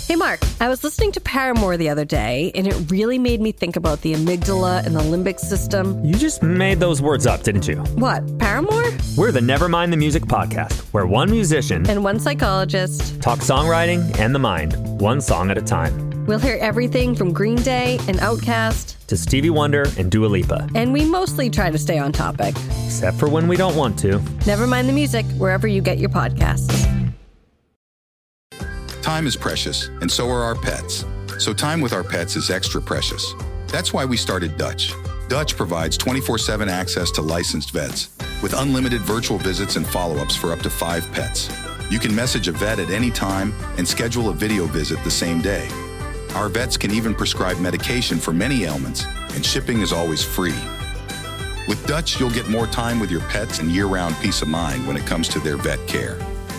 Hey, Mark, I was listening to Paramore the other day, and it really made me think about the amygdala and the limbic system. You just made those words up, didn't you? What, Paramore? We're the Nevermind the Music podcast, where one musician and one psychologist talk songwriting and the mind, one song at a time. We'll hear everything from Green Day and Outkast to Stevie Wonder and Dua Lipa. And we mostly try to stay on topic. Except for when we don't want to. Nevermind the Music, wherever you get your podcasts. Time is precious, and so are our pets. So time with our pets is extra precious. That's why we started Dutch. Dutch provides 24/7 access to licensed vets, with unlimited virtual visits and follow-ups for up to 5 pets. You can message a vet at any time and schedule a video visit the same day. Our vets can even prescribe medication for many ailments, and shipping is always free. With Dutch, you'll get more time with your pets and year-round peace of mind when it comes to their vet care.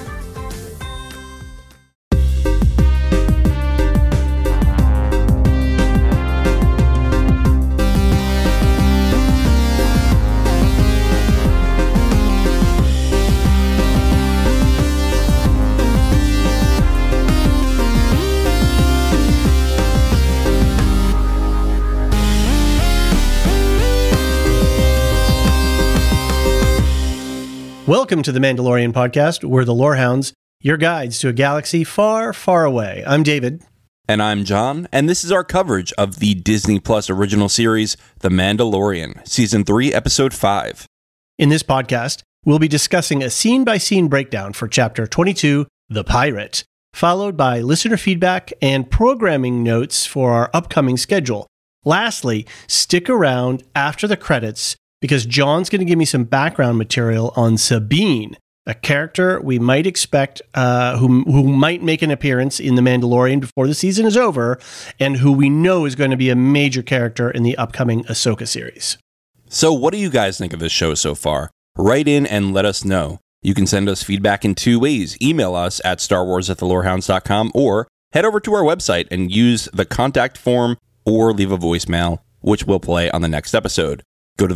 Welcome to the Mandalorian podcast. We're the Lorehounds, your guides to a galaxy far, far away. I'm David. And I'm John, and this is our coverage of the Disney Plus original series, The Mandalorian, Season 3, Episode 5. In this podcast, we'll be discussing a scene-by-scene breakdown for Chapter 22, The Pirate, followed by listener feedback and programming notes for our upcoming schedule. Lastly, stick around after the credits because John's going to give me some background material on Sabine, a character we might expect who might make an appearance in The Mandalorian before the season is over, and who we know is going to be a major character in the upcoming Ahsoka series. So what do you guys think of this show so far? Write in and let us know. You can send us feedback in 2 ways. Email us at starwars@thelorehounds.com or head over to our website and use the contact form or leave a voicemail, which we'll play on the next episode. Go to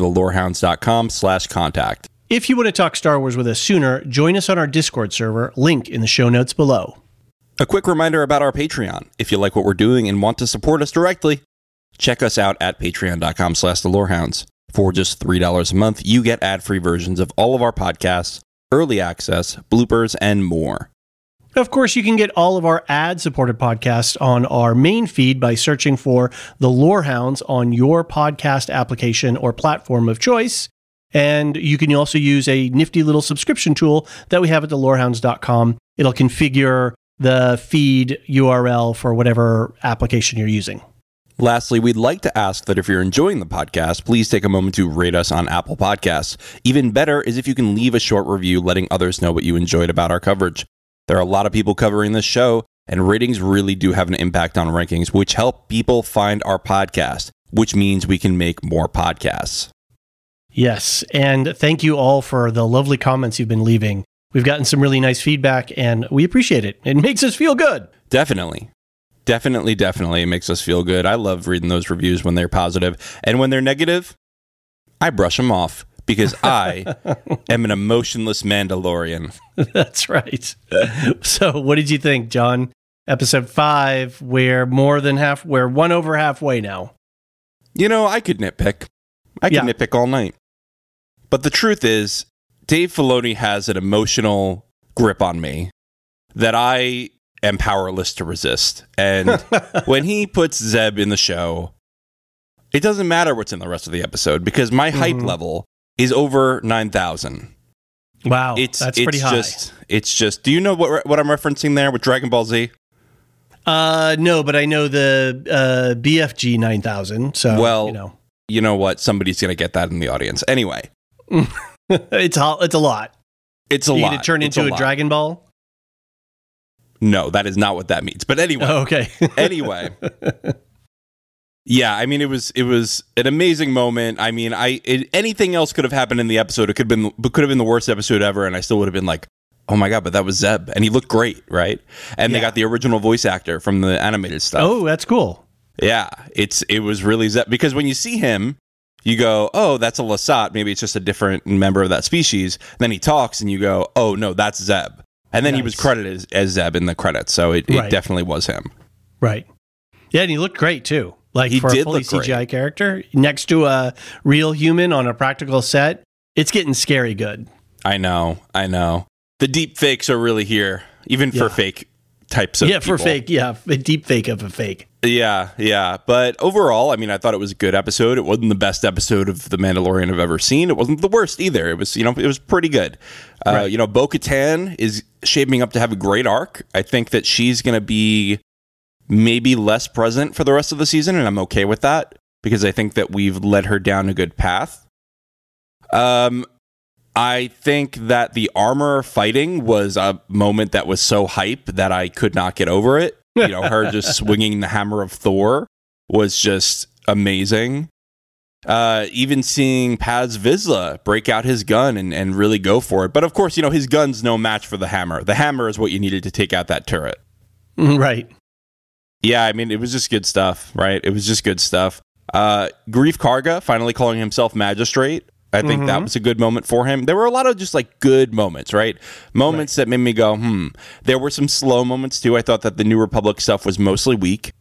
thelorehounds.com/contact. If you want to talk Star Wars with us sooner, join us on our Discord server, link in the show notes below. A quick reminder about our Patreon. If you like what we're doing and want to support us directly, check us out at patreon.com/thelorehounds. For just $3 a month, you get ad-free versions of all of our podcasts, early access, bloopers, and more. Of course, you can get all of our ad-supported podcasts on our main feed by searching for The Lorehounds on your podcast application or platform of choice. And you can also use a nifty little subscription tool that we have at thelorehounds.com. It'll configure the feed URL for whatever application you're using. Lastly, we'd like to ask that if you're enjoying the podcast, please take a moment to rate us on Apple Podcasts. Even better is if you can leave a short review letting others know what you enjoyed about our coverage. There are a lot of people covering this show, and ratings really do have an impact on rankings, which help people find our podcast, which means we can make more podcasts. Yes, and thank you all for the lovely comments you've been leaving. We've gotten some really nice feedback, and we appreciate it. It makes us feel good. Definitely. It makes us feel good. I love reading those reviews when they're positive. And when they're negative, I brush them off. Because I am an emotionless Mandalorian. That's right. So what did you think, John? Episode 5, we're one over halfway now. You know, I could nitpick. I could nitpick all night. But the truth is, Dave Filoni has an emotional grip on me that I am powerless to resist. And when he puts Zeb in the show, it doesn't matter what's in the rest of the episode because my hype level is over 9,000. Wow, that's pretty high. It's just, do you know what I'm referencing there with Dragon Ball Z? No, but I know the BFG 9000. So, well, you know what? Somebody's going to get that in the audience. Anyway. It's a lot. It's a lot. You need to turn into a Dragon Ball? No, that is not what that means. But anyway. Oh, okay. Anyway. Yeah, I mean, it was an amazing moment. I mean, anything else could have happened in the episode. It could have been the worst episode ever, and I still would have been like, oh my God, but that was Zeb. And he looked great, right? And they got the original voice actor from the animated stuff. Oh, that's cool. Yeah, it was really Zeb. Because when you see him, you go, oh, that's a Lasat. Maybe it's just a different member of that species. Then he talks, and you go, oh, no, that's Zeb. And then he was credited as Zeb in the credits, so it definitely was him. Right. Yeah, and he looked great too. Like He for a did fully look great. CGI character next to a real human on a practical set, it's getting scary good. I know. The deep fakes are really here, even for fake types of people. For fake, a deep fake of a fake. Yeah. But overall, I mean, I thought it was a good episode. It wasn't the best episode of The Mandalorian I've ever seen. It wasn't the worst either. It was, it was pretty good. Right. Bo-Katan is shaping up to have a great arc. I think that she's going to be maybe less present for the rest of the season, and I'm okay with that because I think that we've led her down a good path. I think that the armor fighting was a moment that was so hype that I could not get over it. Her just swinging the hammer of Thor was just amazing. Even seeing Paz Vizsla break out his gun and really go for it. But of course, his gun's no match for the hammer. The hammer is what you needed to take out that turret. Right. Yeah, I mean, it was just good stuff, right? It was just good stuff. Grief Karga finally calling himself Magistrate. I think that was a good moment for him. There were a lot of just like good moments, right? Moments that made me go, There were some slow moments too. I thought that the New Republic stuff was mostly weak.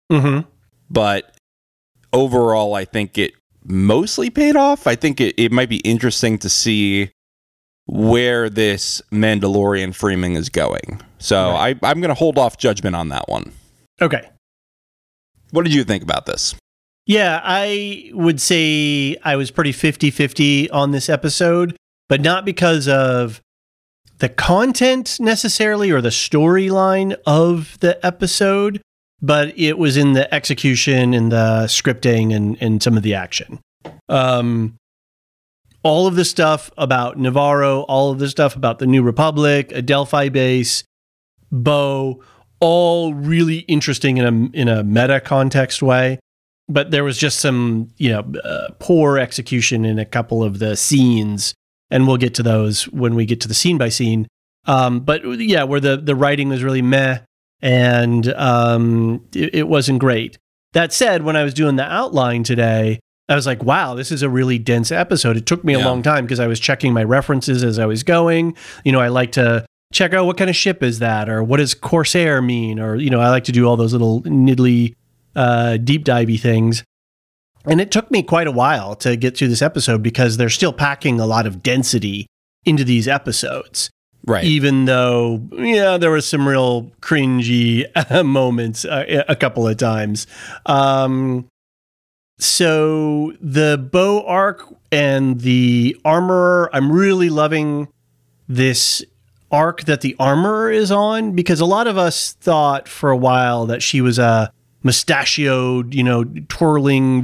But overall, I think it mostly paid off. I think it might be interesting to see where this Mandalorian framing is going. So I'm going to hold off judgment on that one. Okay. What did you think about this? Yeah, I would say I was pretty 50-50 on this episode, but not because of the content necessarily or the storyline of the episode, but it was in the execution and the scripting and some of the action. All of the stuff about Navarro, all of the stuff about the New Republic, a Delphi base, Bo, all really interesting in a meta context way. But there was just some, poor execution in a couple of the scenes, and we'll get to those when we get to the scene by scene. But yeah, where the writing was really meh, and it wasn't great. That said, when I was doing the outline today, I was like, wow, this is a really dense episode. It took me a long time because I was checking my references as I was going. I like to check out what kind of ship is that, or what does Corsair mean, or I like to do all those little niddly deep divey things. And it took me quite a while to get through this episode because they're still packing a lot of density into these episodes. Right. Even though, there was some real cringy moments a couple of times. So the Bo arc and the Armorer, I'm really loving this arc that the Armorer is on, because a lot of us thought for a while that she was a mustachioed, twirling,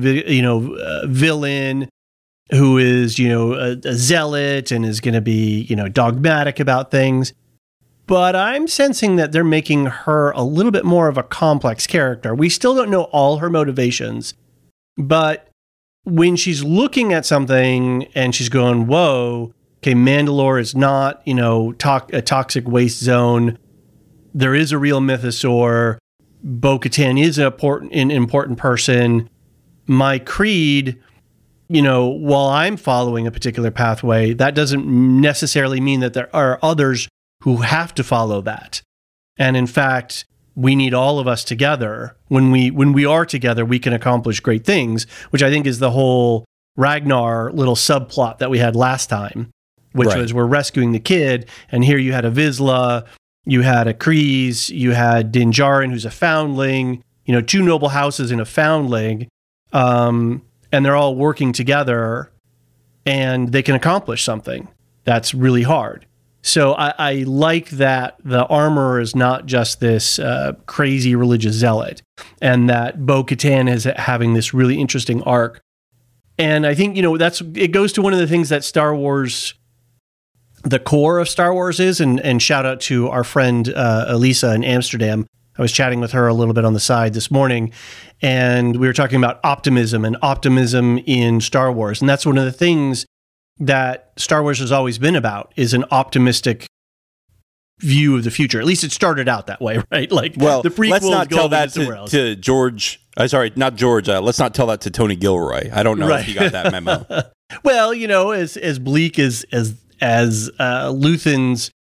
villain who is, a zealot and is going to be, dogmatic about things. But I'm sensing that they're making her a little bit more of a complex character. We still don't know all her motivations, but when she's looking at something and she's going, whoa, okay, Mandalore is not, a toxic waste zone. There is a real mythosaur. Bo-Katan is an important person. My creed, while I'm following a particular pathway, that doesn't necessarily mean that there are others who have to follow that. And in fact, we need all of us together. When we are together, we can accomplish great things, which I think is the whole Ragnar little subplot that we had last time, which was we're rescuing the kid, and here you had a Vizsla, you had a Kryze, you had Din Djarin, who's a foundling, two noble houses and a foundling, and they're all working together, and they can accomplish something that's really hard. So I like that the Armorer is not just this crazy religious zealot, and that Bo-Katan is having this really interesting arc. And I think, it goes to one of the things that Star Wars, the core of Star Wars is, and shout out to our friend Elisa in Amsterdam. I was chatting with her a little bit on the side this morning, and we were talking about optimism in Star Wars. And that's one of the things that Star Wars has always been about, is an optimistic view of the future. At least it started out that way, right? Like, the prequels, let's not tell that to George. Sorry, not George. Let's not tell that to Tony Gilroy. I don't know if he got that memo. Well, as bleak as Luthen's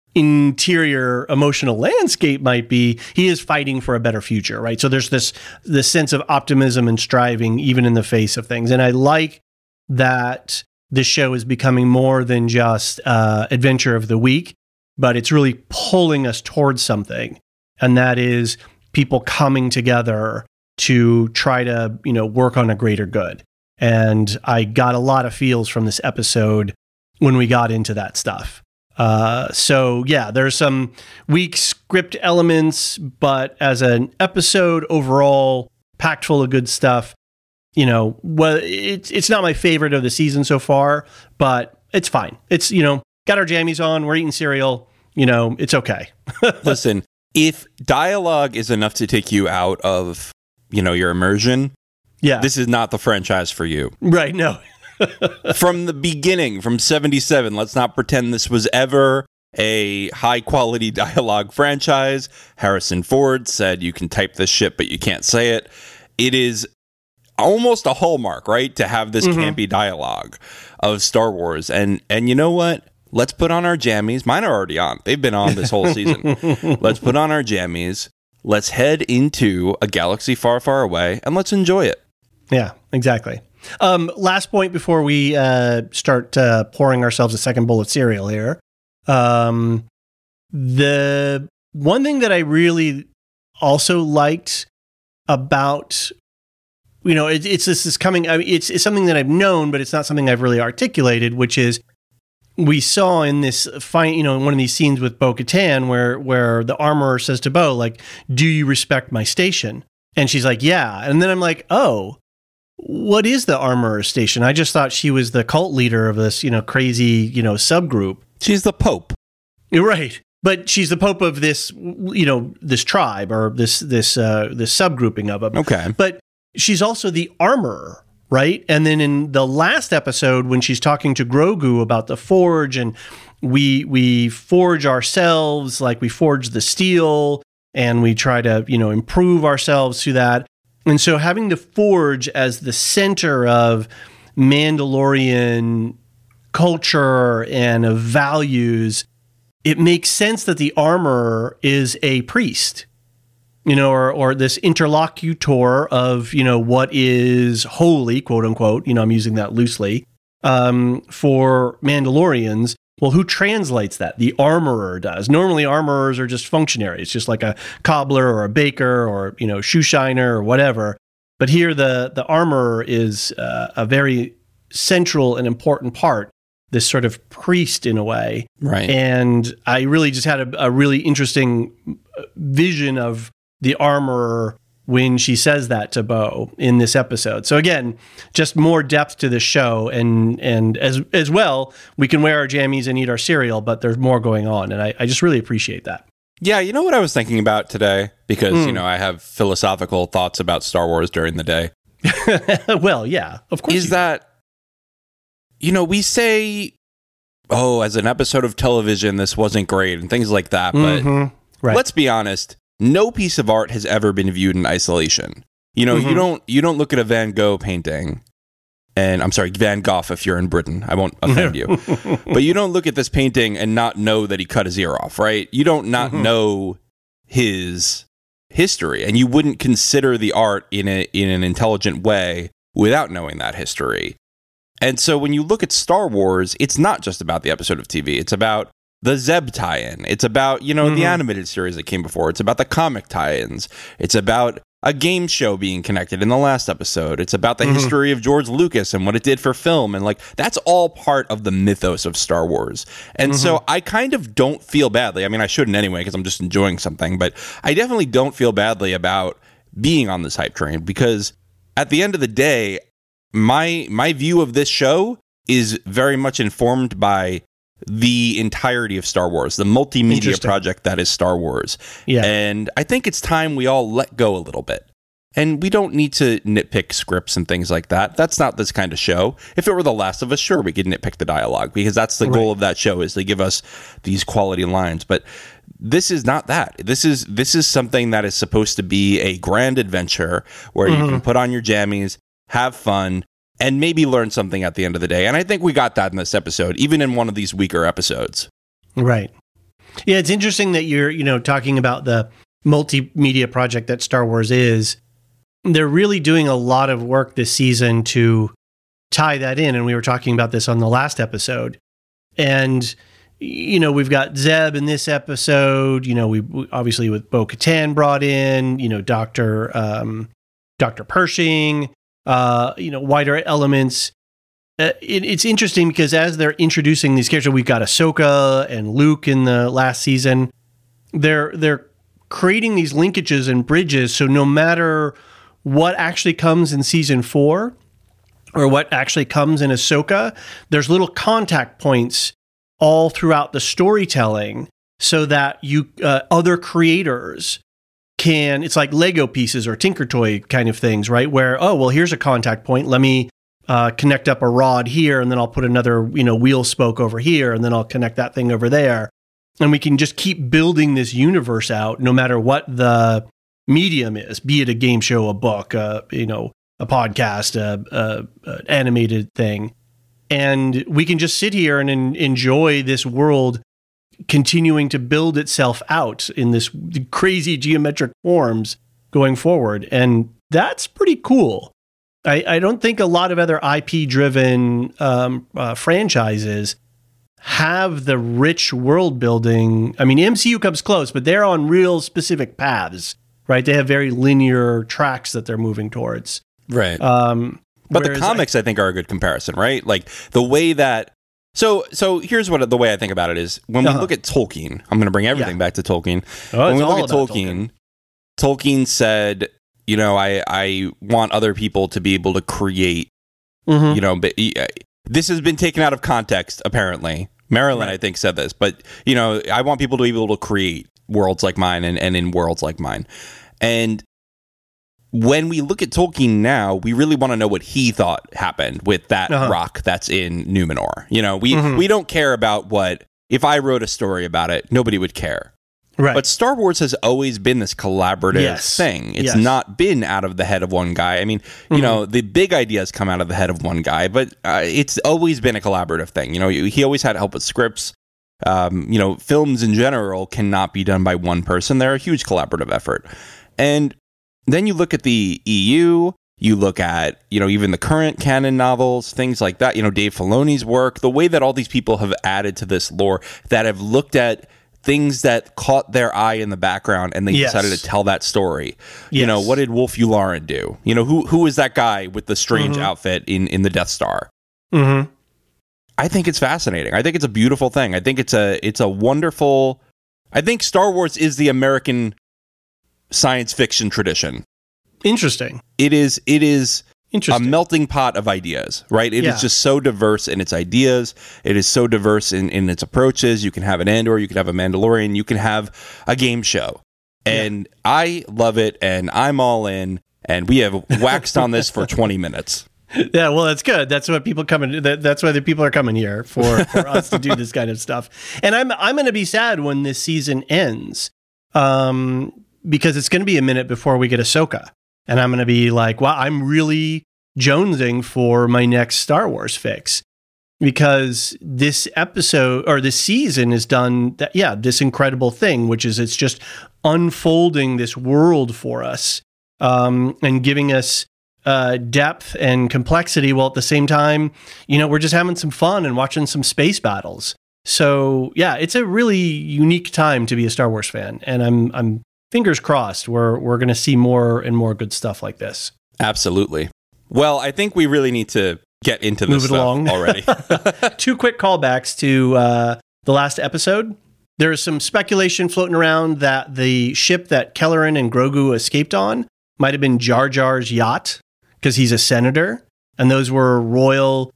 interior emotional landscape might be, he is fighting for a better future, right? So there's this sense of optimism and striving even in the face of things. And I like that this show is becoming more than just adventure of the week, but it's really pulling us towards something. And that is people coming together to try to, work on a greater good. And I got a lot of feels from this episode when we got into that stuff. So yeah, there's some weak script elements, but as an episode overall, packed full of good stuff. It's not my favorite of the season so far, but it's fine. It's, got our jammies on, we're eating cereal, it's okay. Listen, if dialogue is enough to take you out of, your immersion, this is not the franchise for you. Right, no. From the beginning, from 77, let's not pretend this was ever a high-quality dialogue franchise. Harrison Ford said, you can type this shit, but you can't say it. It is almost a hallmark, right, to have this campy dialogue of Star Wars. And you know what? Let's put on our jammies. Mine are already on. They've been on this whole season. Let's put on our jammies. Let's head into a galaxy far, far away, and let's enjoy it. Yeah, exactly. Last point before we start pouring ourselves a second bowl of cereal here. The one thing that I really also liked about, it's this is coming. I mean, it's something that I've known, but it's not something I've really articulated. Which is, we saw in this in one of these scenes with Bo-Katan where the armorer says to Bo, like, "Do you respect my station?" And she's like, "Yeah." And then I'm like, "Oh. What is the armorer's station?" I just thought she was the cult leader of this, crazy, subgroup. She's the Pope. You're right. But she's the Pope of this, this tribe or this subgrouping of them. Okay. But she's also the armorer, right? And then in the last episode, when she's talking to Grogu about the forge, and we forge ourselves, like we forge the steel, and we try to, improve ourselves through that. And so having the Forge as the center of Mandalorian culture and of values, it makes sense that the armorer is a priest, or this interlocutor of, what is holy, quote unquote, I'm using that loosely, for Mandalorians. Well, who translates that? The armorer does. Normally, armorers are just functionaries, just like a cobbler or a baker or, shoe shiner or whatever. But here, the armorer is a very central and important part, this sort of priest in a way. Right. And I really just had a really interesting vision of the armorer when she says that to Bo in this episode. So again, just more depth to the show, and as well, we can wear our jammies and eat our cereal, but there's more going on, and I just really appreciate that. Yeah, you know what I was thinking about today? Because, I have philosophical thoughts about Star Wars during the day. Well, yeah, of course. Is that, we say, as an episode of television, this wasn't great and things like that, but let's be honest. No piece of art has ever been viewed in isolation. You don't look at a Van Gogh painting, and I'm sorry, Van Gogh if you're in Britain. I won't offend you. But you don't look at this painting and not know that he cut his ear off, right? You don't not know his history, and you wouldn't consider the art in an intelligent way without knowing that history. And so when you look at Star Wars, it's not just about the episode of TV. It's about the Zeb tie-in. It's about, the animated series that came before. It's about the comic tie-ins. It's about a game show being connected in the last episode. It's about the history of George Lucas and what it did for film. And that's all part of the mythos of Star Wars. And so I kind of don't feel badly. I mean, I shouldn't anyway, because I'm just enjoying something, but I definitely don't feel badly about being on this hype train, because at the end of the day, my view of this show is very much informed by the entirety of Star Wars, the multimedia project that is Star Wars. Yeah. And I think it's time we all let go a little bit. And we don't need to nitpick scripts and things like that. That's not this kind of show. If it were The Last of Us, sure, we could nitpick the dialogue, because that's the goal of that show, is to give us these quality lines. But this is not that. This is something that is supposed to be a grand adventure where you can put on your jammies, have fun, and maybe learn something at the end of the day. And I think we got that in this episode, even in one of these weaker episodes. Right. Yeah, it's interesting that you're, talking about the multimedia project that Star Wars is. They're really doing a lot of work this season to tie that in. And we were talking about this on the last episode. And, we've got Zeb in this episode, we obviously with Bo-Katan brought in, Dr. Pershing, wider elements. It's interesting because as they're introducing these characters, we've got Ahsoka and Luke in the last season. They're creating these linkages and bridges, so no matter what actually comes in season 4 or what actually comes in Ahsoka, there's little contact points all throughout the storytelling, so that other creators can. It's like Lego pieces or Tinker Toy kind of things, right? Where here's a contact point. Let me connect up a rod here, and then I'll put another, wheel spoke over here, and then I'll connect that thing over there. And we can just keep building this universe out no matter what the medium is, be it a game show, a book, a podcast, an animated thing. And we can just sit here and enjoy this world continuing to build itself out in this crazy geometric forms going forward. And that's pretty cool. I don't think a lot of other IP-driven franchises have the rich world building. I mean, MCU comes close, but they're on real specific paths, right? They have very linear tracks that they're moving towards. Right. But the comics, I think, are a good comparison, right? Like the way that... So here's the way I think about it is when we look at Tolkien, I'm going to bring everything back to Tolkien. When we look at Tolkien said... I want other people to be able to create, but this has been taken out of context, apparently. Marilyn, right. I think, said this, but, I want people to be able to create worlds like mine and in worlds like mine. And when we look at Tolkien now, we really want to know what he thought happened with that rock that's in Numenor. We don't care about if I wrote a story about it, nobody would care. Right. But Star Wars has always been this collaborative thing. It's not been out of the head of one guy. I mean, the big ideas come out of the head of one guy, but it's always been a collaborative thing. He always had help with scripts. Films in general cannot be done by one person. They're a huge collaborative effort. And then you look at the EU, you look at, even the current canon novels, things like that, Dave Filoni's work, the way that all these people have added to this lore, that have looked at things that caught their eye in the background and they decided to tell that story. What did Wolf Yularen do? Who is that guy with the strange outfit in the Death Star? Mm-hmm. I think it's fascinating. I think it's a beautiful thing. I think it's a wonderful... I think Star Wars is the American science fiction tradition. Interesting. It is a melting pot of ideas, right? It is just so diverse in its ideas. It is so diverse in its approaches. You can have an Andor, you can have a Mandalorian, you can have a game show. And I love it, and I'm all in, and we have waxed on this for 20 minutes. Yeah, well, that's good. That's what people come in. That's why the people are coming here for us to do this kind of stuff. And I'm going to be sad when this season ends, because it's going to be a minute before we get Ahsoka. And I'm going to be like, wow, I'm really jonesing for my next Star Wars fix, because this episode or this season has done this incredible thing, which is it's just unfolding this world for us, and giving us depth and complexity, while at the same time, we're just having some fun and watching some space battles. So yeah, it's a really unique time to be a Star Wars fan, and I'm fingers crossed we're going to see more and more good stuff like this. Absolutely. Well, I think we really need to get into this stuff along already. 2 quick callbacks to the last episode. There is some speculation floating around that the ship that Kelleran and Grogu escaped on might have been Jar Jar's yacht, because he's a senator, and those were Royal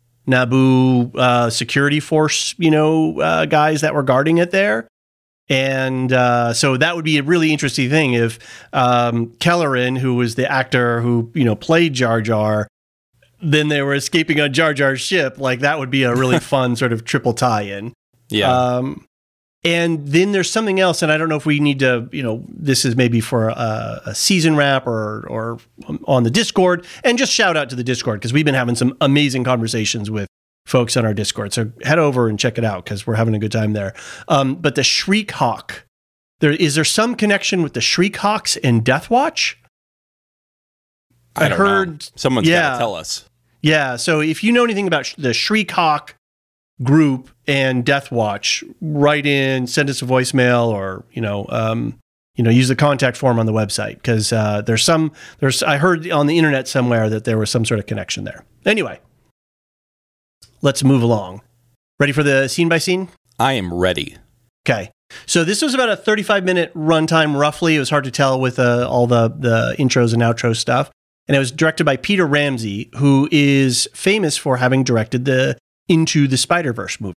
Naboo security force, guys that were guarding it there. And so that would be a really interesting thing if Kelleran, who was the actor who played Jar Jar, then they were escaping on Jar Jar's ship. Like, that would be a really fun sort of triple tie-in. Yeah. And then there's something else, and I don't know if we need to, this is maybe for a season wrap or on the Discord, and just shout out to the Discord, because we've been having some amazing conversations with folks on our Discord. So head over and check it out because we're having a good time there. But the Shriek Hawk, is there some connection with the Shriek Hawks and Death Watch? I heard know. Someone's got to tell us. Yeah. So if you know anything about the Shriek Hawk group and Death Watch, write in, send us a voicemail, or use the contact form on the website because I heard on the internet somewhere that there was some sort of connection there. Anyway, let's move along. Ready for the scene by scene? I am ready. Okay. So this was about a 35-minute runtime, roughly. It was hard to tell with all the intros and outro stuff. And it was directed by Peter Ramsey, who is famous for having directed the Into the Spider-Verse movie.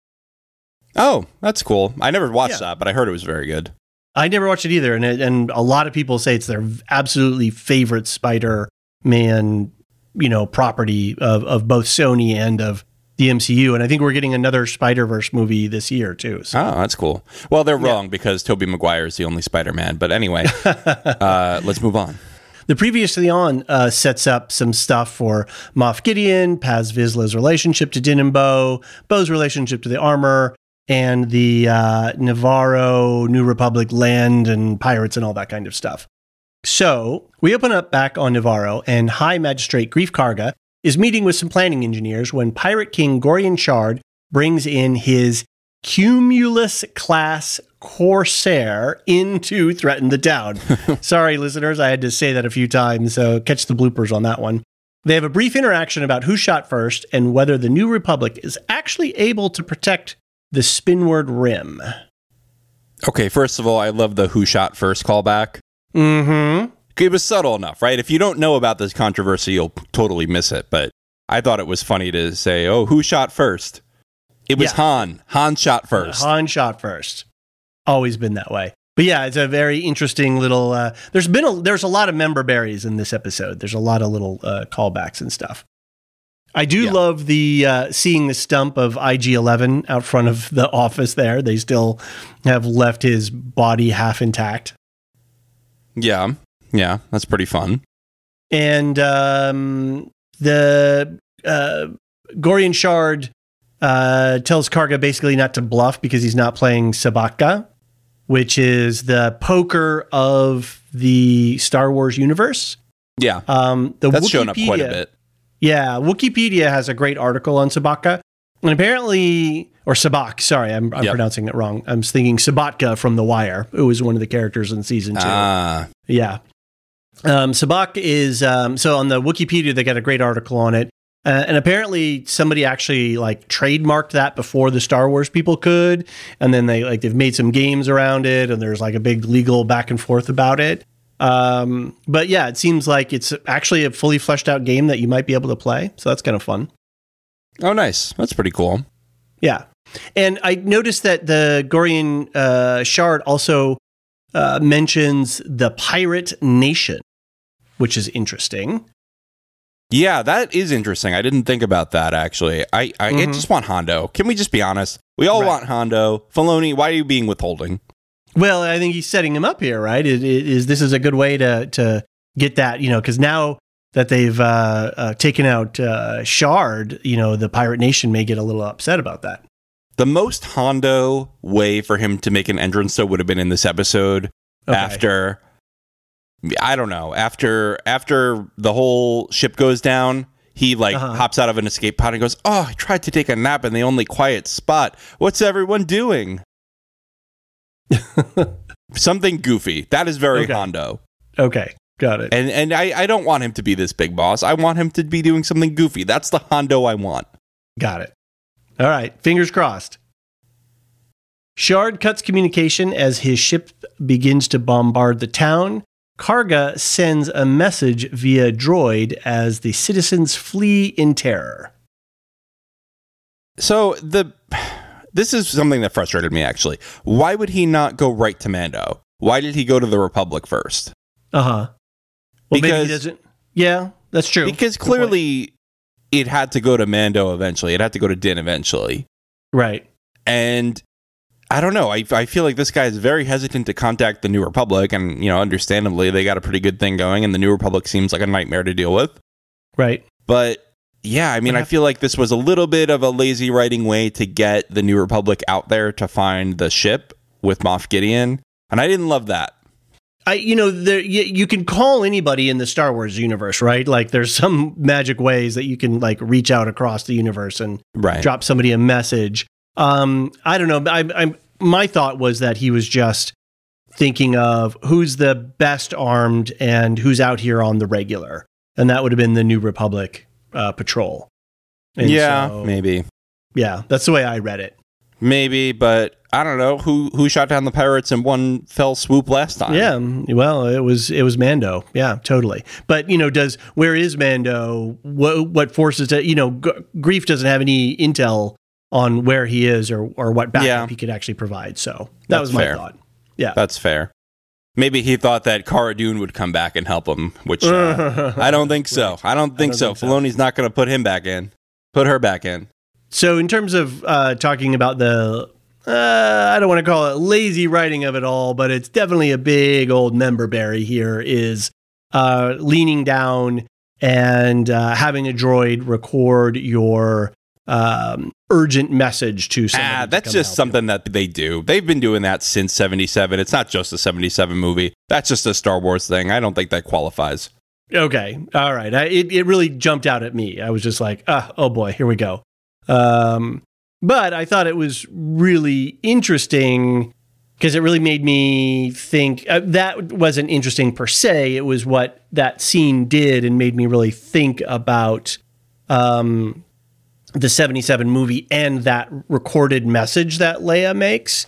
Oh, that's cool. I never watched that, but I heard it was very good. I never watched it either, and a lot of people say it's their absolutely favorite Spider-Man, property of both Sony and of the MCU. And I think we're getting another Spider-Verse movie this year too. So. Oh, that's cool. Well, they're wrong because Tobey Maguire is the only Spider-Man. But anyway, let's move on. The Previously On sets up some stuff for Moff Gideon, Paz Vizsla's relationship to Din and Bo, Bo's relationship to the armor, and the Navarro, New Republic land and pirates and all that kind of stuff. So we open up back on Navarro, and High Magistrate Greef Karga is meeting with some planning engineers when Pirate King Gorian Shard brings in his Cumulus-class Corsair in to threaten the town. Sorry, listeners, I had to say that a few times, so catch the bloopers on that one. They have a brief interaction about who shot first and whether the New Republic is actually able to protect the Spinward Rim. Okay, first of all, I love the who shot first callback. Mm-hmm. It was subtle enough, right? If you don't know about this controversy, you'll totally miss it. But I thought it was funny to say, oh, who shot first? It was Han. Han shot first. Han shot first. Always been that way. But yeah, it's a very interesting little... there's a lot of member berries in this episode. There's a lot of little callbacks and stuff. I do love the seeing the stump of IG-11 out front of the office there. They still have left his body half intact. Yeah, that's pretty fun. And the Gorian Shard tells Karga basically not to bluff because he's not playing Sabacca, which is the poker of the Star Wars universe. Yeah, that's shown up quite a bit. Yeah, Wikipedia has a great article on Sabacca. And apparently, or Sabak, sorry, I'm pronouncing it wrong. I'm thinking Sabatka from The Wire, who was one of the characters in season 2. Yeah. Sabak is, so on the Wikipedia, they got a great article on it. And apparently somebody actually trademarked that before the Star Wars people could. And then they've made some games around it, and there's a big legal back and forth about it. But yeah, it seems like it's actually a fully fleshed out game that you might be able to play. So that's kind of fun. Oh, nice. That's pretty cool. Yeah. And I noticed that the Gorian Shard also mentions the Pirate Nation, which is interesting. Yeah, that is interesting. I didn't think about that, actually. I just want Hondo. Can we just be honest? We all want Hondo. Filoni, why are you being withholding? Well, I think he's setting him up here, right? This is a good way to get that, because now that they've taken out Shard, the Pirate Nation may get a little upset about that. The most Hondo way for him to make an entrance, though, would have been in this episode after, I don't know, after the whole ship goes down, he hops out of an escape pod and goes, oh, I tried to take a nap in the only quiet spot. What's everyone doing? Something goofy. That is very Hondo. Okay. Got it. And I don't want him to be this big boss. I want him to be doing something goofy. That's the Hondo I want. Got it. All right. Fingers crossed. Shard cuts communication as his ship begins to bombard the town. Karga sends a message via droid as the citizens flee in terror. So this is something that frustrated me, actually. Why would he not go right to Mando? Why did he go to the Republic first? Uh-huh. Well, maybe he doesn't. Yeah, that's true. Because clearly it had to go to Mando eventually. It had to go to Din eventually. Right. And I don't know. I feel like this guy is very hesitant to contact the New Republic. And, understandably, they got a pretty good thing going. And the New Republic seems like a nightmare to deal with. Right. But Yeah, I mean, I feel like this was a little bit of a lazy writing way to get the New Republic out there to find the ship with Moff Gideon, and I didn't love that. You can call anybody in the Star Wars universe, right? Like, there's some magic ways that you can like reach out across the universe and drop somebody a message. I don't know. My thought was that he was just thinking of who's the best armed and who's out here on the regular, and that would have been the New Republic patrol. And maybe. Yeah, that's the way I read it. Maybe, but I don't know who shot down the pirates in one fell swoop last time. Yeah, well, it was Mando. Yeah, totally. But where is Mando? What forces to Greef doesn't have any intel on where he is or what backup he could actually provide. So that was my thought. Yeah, that's fair. Maybe he thought that Cara Dune would come back and help him, which I don't think so. I don't think so. Filoni's not going to put her back in. So in terms of talking about the, I don't want to call it lazy writing of it all, but it's definitely a big old member berry here, is leaning down and having a droid record your urgent message to someone. That's just something that they do. They've been doing that since 77. It's not just a 77 movie. That's just a Star Wars thing. I don't think that qualifies. Okay. All right. It really jumped out at me. I was just like, oh boy, here we go. But I thought it was really interesting because it really made me think. That wasn't interesting per se. It was what that scene did and made me really think about the 77 movie and that recorded message that Leia makes.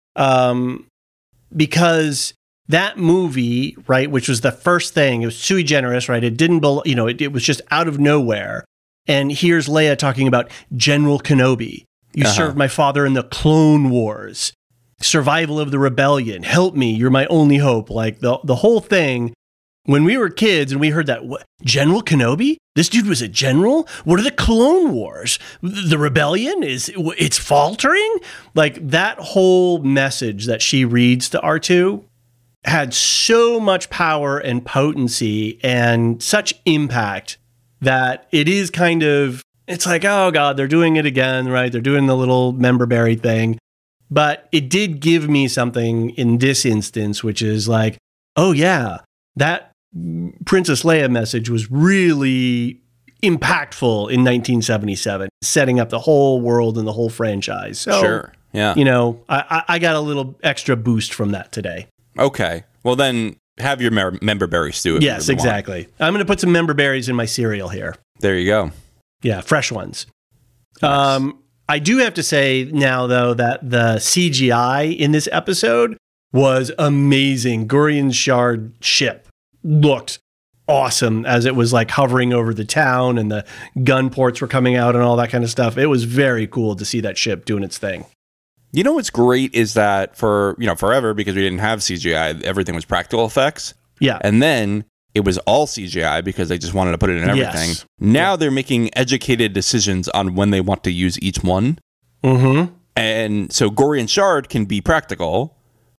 Because that movie, right, which was the first thing, it was sui generis, right? It didn't, it was just out of nowhere. And here's Leia talking about General Kenobi. You served my father in the Clone Wars. Survival of the rebellion. Help me. You're my only hope. Like the whole thing. When we were kids and we heard that, what, General Kenobi? This dude was a general? What are the Clone Wars? The rebellion? It's faltering? Like that whole message that she reads to R2 had so much power and potency and such impact that it is kind of, it's like, oh God, they're doing it again, right? They're doing the little member berry thing. But it did give me something in this instance, which is like, oh yeah, that Princess Leia message was really impactful in 1977, setting up the whole world and the whole franchise. So, sure. Yeah. I got a little extra boost from that today. Okay. Well, then have your member berry stew. Yes, exactly. I'm going to put some member berries in my cereal here. There you go. Yeah, fresh ones. Nice. I do have to say now, though, that the CGI in this episode was amazing. Gurion Shard ship looked awesome as it was like hovering over the town and the gun ports were coming out and all that kind of stuff. It was very cool to see that ship doing its thing. You know what's great is that for, forever, because we didn't have CGI, everything was practical effects. Yeah. And then it was all CGI because they just wanted to put it in everything. Yes. Now they're making educated decisions on when they want to use each one. Mm-hmm. And so Gurion Shard can be practical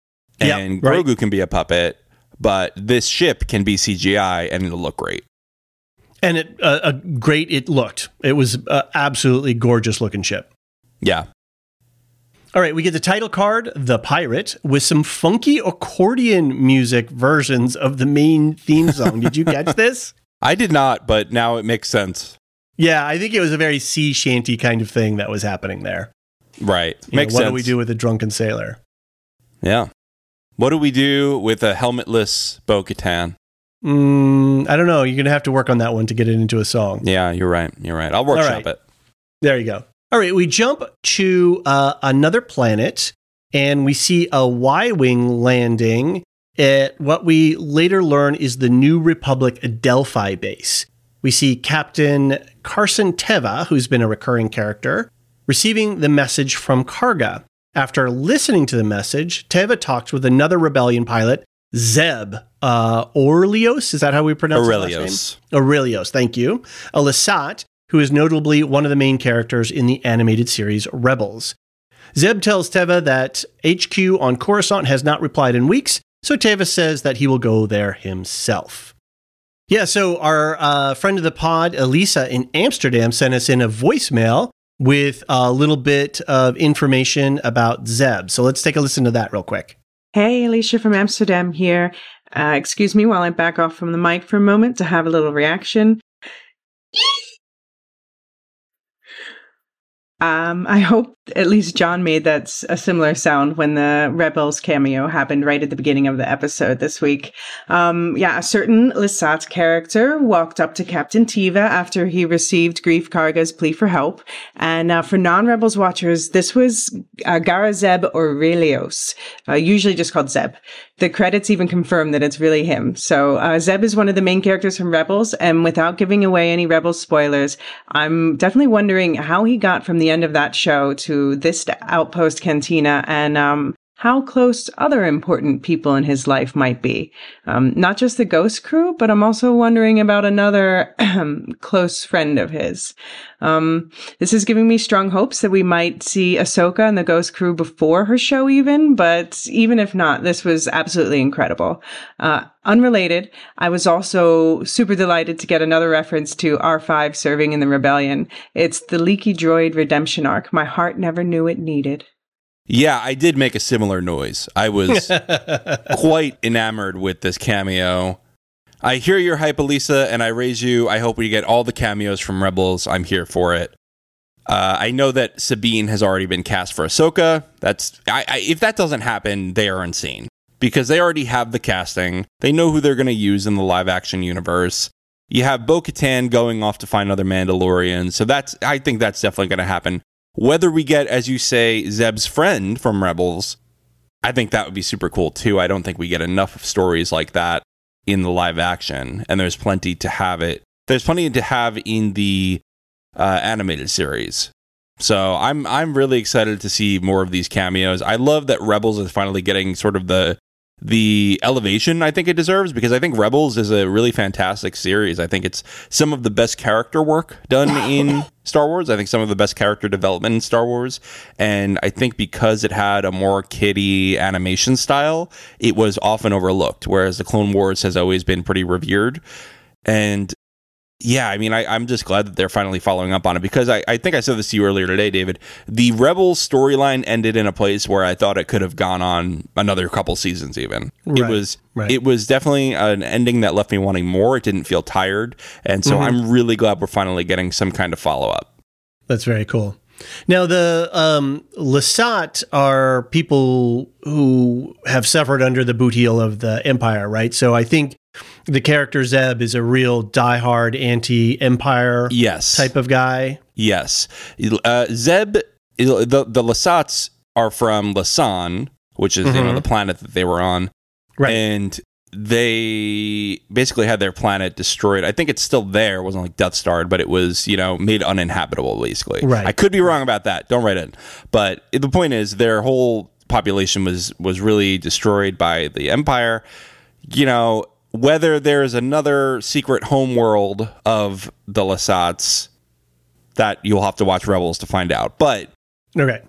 and Grogu can be a puppet, but this ship can be CGI and it'll look great. And it looked. It was absolutely gorgeous looking ship. Yeah. All right, we get the title card, The Pirate, with some funky accordion music versions of the main theme song. Did you catch this? I did not, but now it makes sense. Yeah, I think it was a very sea shanty kind of thing that was happening there. Right. Makes sense. What do we do with a drunken sailor? Yeah. What do we do with a helmetless Bo-Katan? I don't know. You're going to have to work on that one to get it into a song. Yeah, you're right. I'll workshop it. There you go. All right, we jump to another planet, and we see a Y-Wing landing at what we later learn is the New Republic Adelphi base. We see Captain Carson Teva, who's been a recurring character, receiving the message from Karga. After listening to the message, Teva talks with another rebellion pilot, Zeb Orrelios. Is that how we pronounce his last name? Orrelios, thank you. A Lasat, who is notably one of the main characters in the animated series Rebels. Zeb tells Teva that HQ on Coruscant has not replied in weeks, so Teva says that he will go there himself. Yeah, so our friend of the pod, Elisa in Amsterdam, sent us in a voicemail with a little bit of information about Zeb. So let's take a listen to that real quick. Hey, Alicia from Amsterdam here. Excuse me while I back off from the mic for a moment to have a little reaction. I hope at least John made that a similar sound when the Rebels cameo happened right at the beginning of the episode this week. A certain Lasat character walked up to Captain Teva after he received Greef Karga's plea for help. And for non-Rebels watchers, this was Garazeb Aurelios, usually just called Zeb. The credits even confirm that it's really him. So Zeb is one of the main characters from Rebels, and without giving away any Rebels spoilers, I'm definitely wondering how he got from the end of that show to this outpost cantina, and how close other important people in his life might be. Not just the Ghost crew, but I'm also wondering about another close friend of his. This is giving me strong hopes that we might see Ahsoka and the Ghost crew before her show even, but even if not, this was absolutely incredible. Unrelated, I was also super delighted to get another reference to R5 serving in the Rebellion. It's the Leaky Droid redemption arc my heart never knew it needed. Yeah, I did make a similar noise. I was quite enamored with this cameo. I hear your hype, Elisa, and I raise you. I hope we get all the cameos from Rebels. I'm here for it. I know that Sabine has already been cast for Ahsoka. If that doesn't happen, they are insane. Because they already have the casting. They know who they're going to use in the live-action universe. You have Bo-Katan going off to find other Mandalorians. So I think that's definitely going to happen. Whether we get, as you say, Zeb's friend from Rebels, I think that would be super cool too. I don't think we get enough of stories like that in the live action, and there's plenty to have it. There's plenty to have in the animated series. So I'm really excited to see more of these cameos. I love that Rebels is finally getting sort of the elevation I think it deserves, because I think Rebels is a really fantastic series. I think it's some of the best character work done in Star Wars. I think some of the best character development in Star Wars. And I think because it had a more kiddie animation style, it was often overlooked, whereas the Clone Wars has always been pretty revered. And yeah, I mean, I'm just glad that they're finally following up on it, because I think I said this to you earlier today, David. The Rebels storyline ended in a place where I thought it could have gone on another couple seasons even. Right, it was definitely an ending that left me wanting more. It didn't feel tired. And so I'm really glad we're finally getting some kind of follow-up. That's very cool. Now, the Lasat are people who have suffered under the boot heel of the Empire, right? So I think the character Zeb is a real diehard anti-Empire type of guy. Yes. Zeb, the Lasats are from Lasan, which is the planet that they were on. Right. And they basically had their planet destroyed. I think it's still there. It wasn't like Death Starred, but it was, made uninhabitable, basically. Right. I could be wrong about that. Don't write in. But the point is, their whole population was really destroyed by the Empire. Whether there's another secret homeworld of the Lasats, that you'll have to watch Rebels to find out. But okay.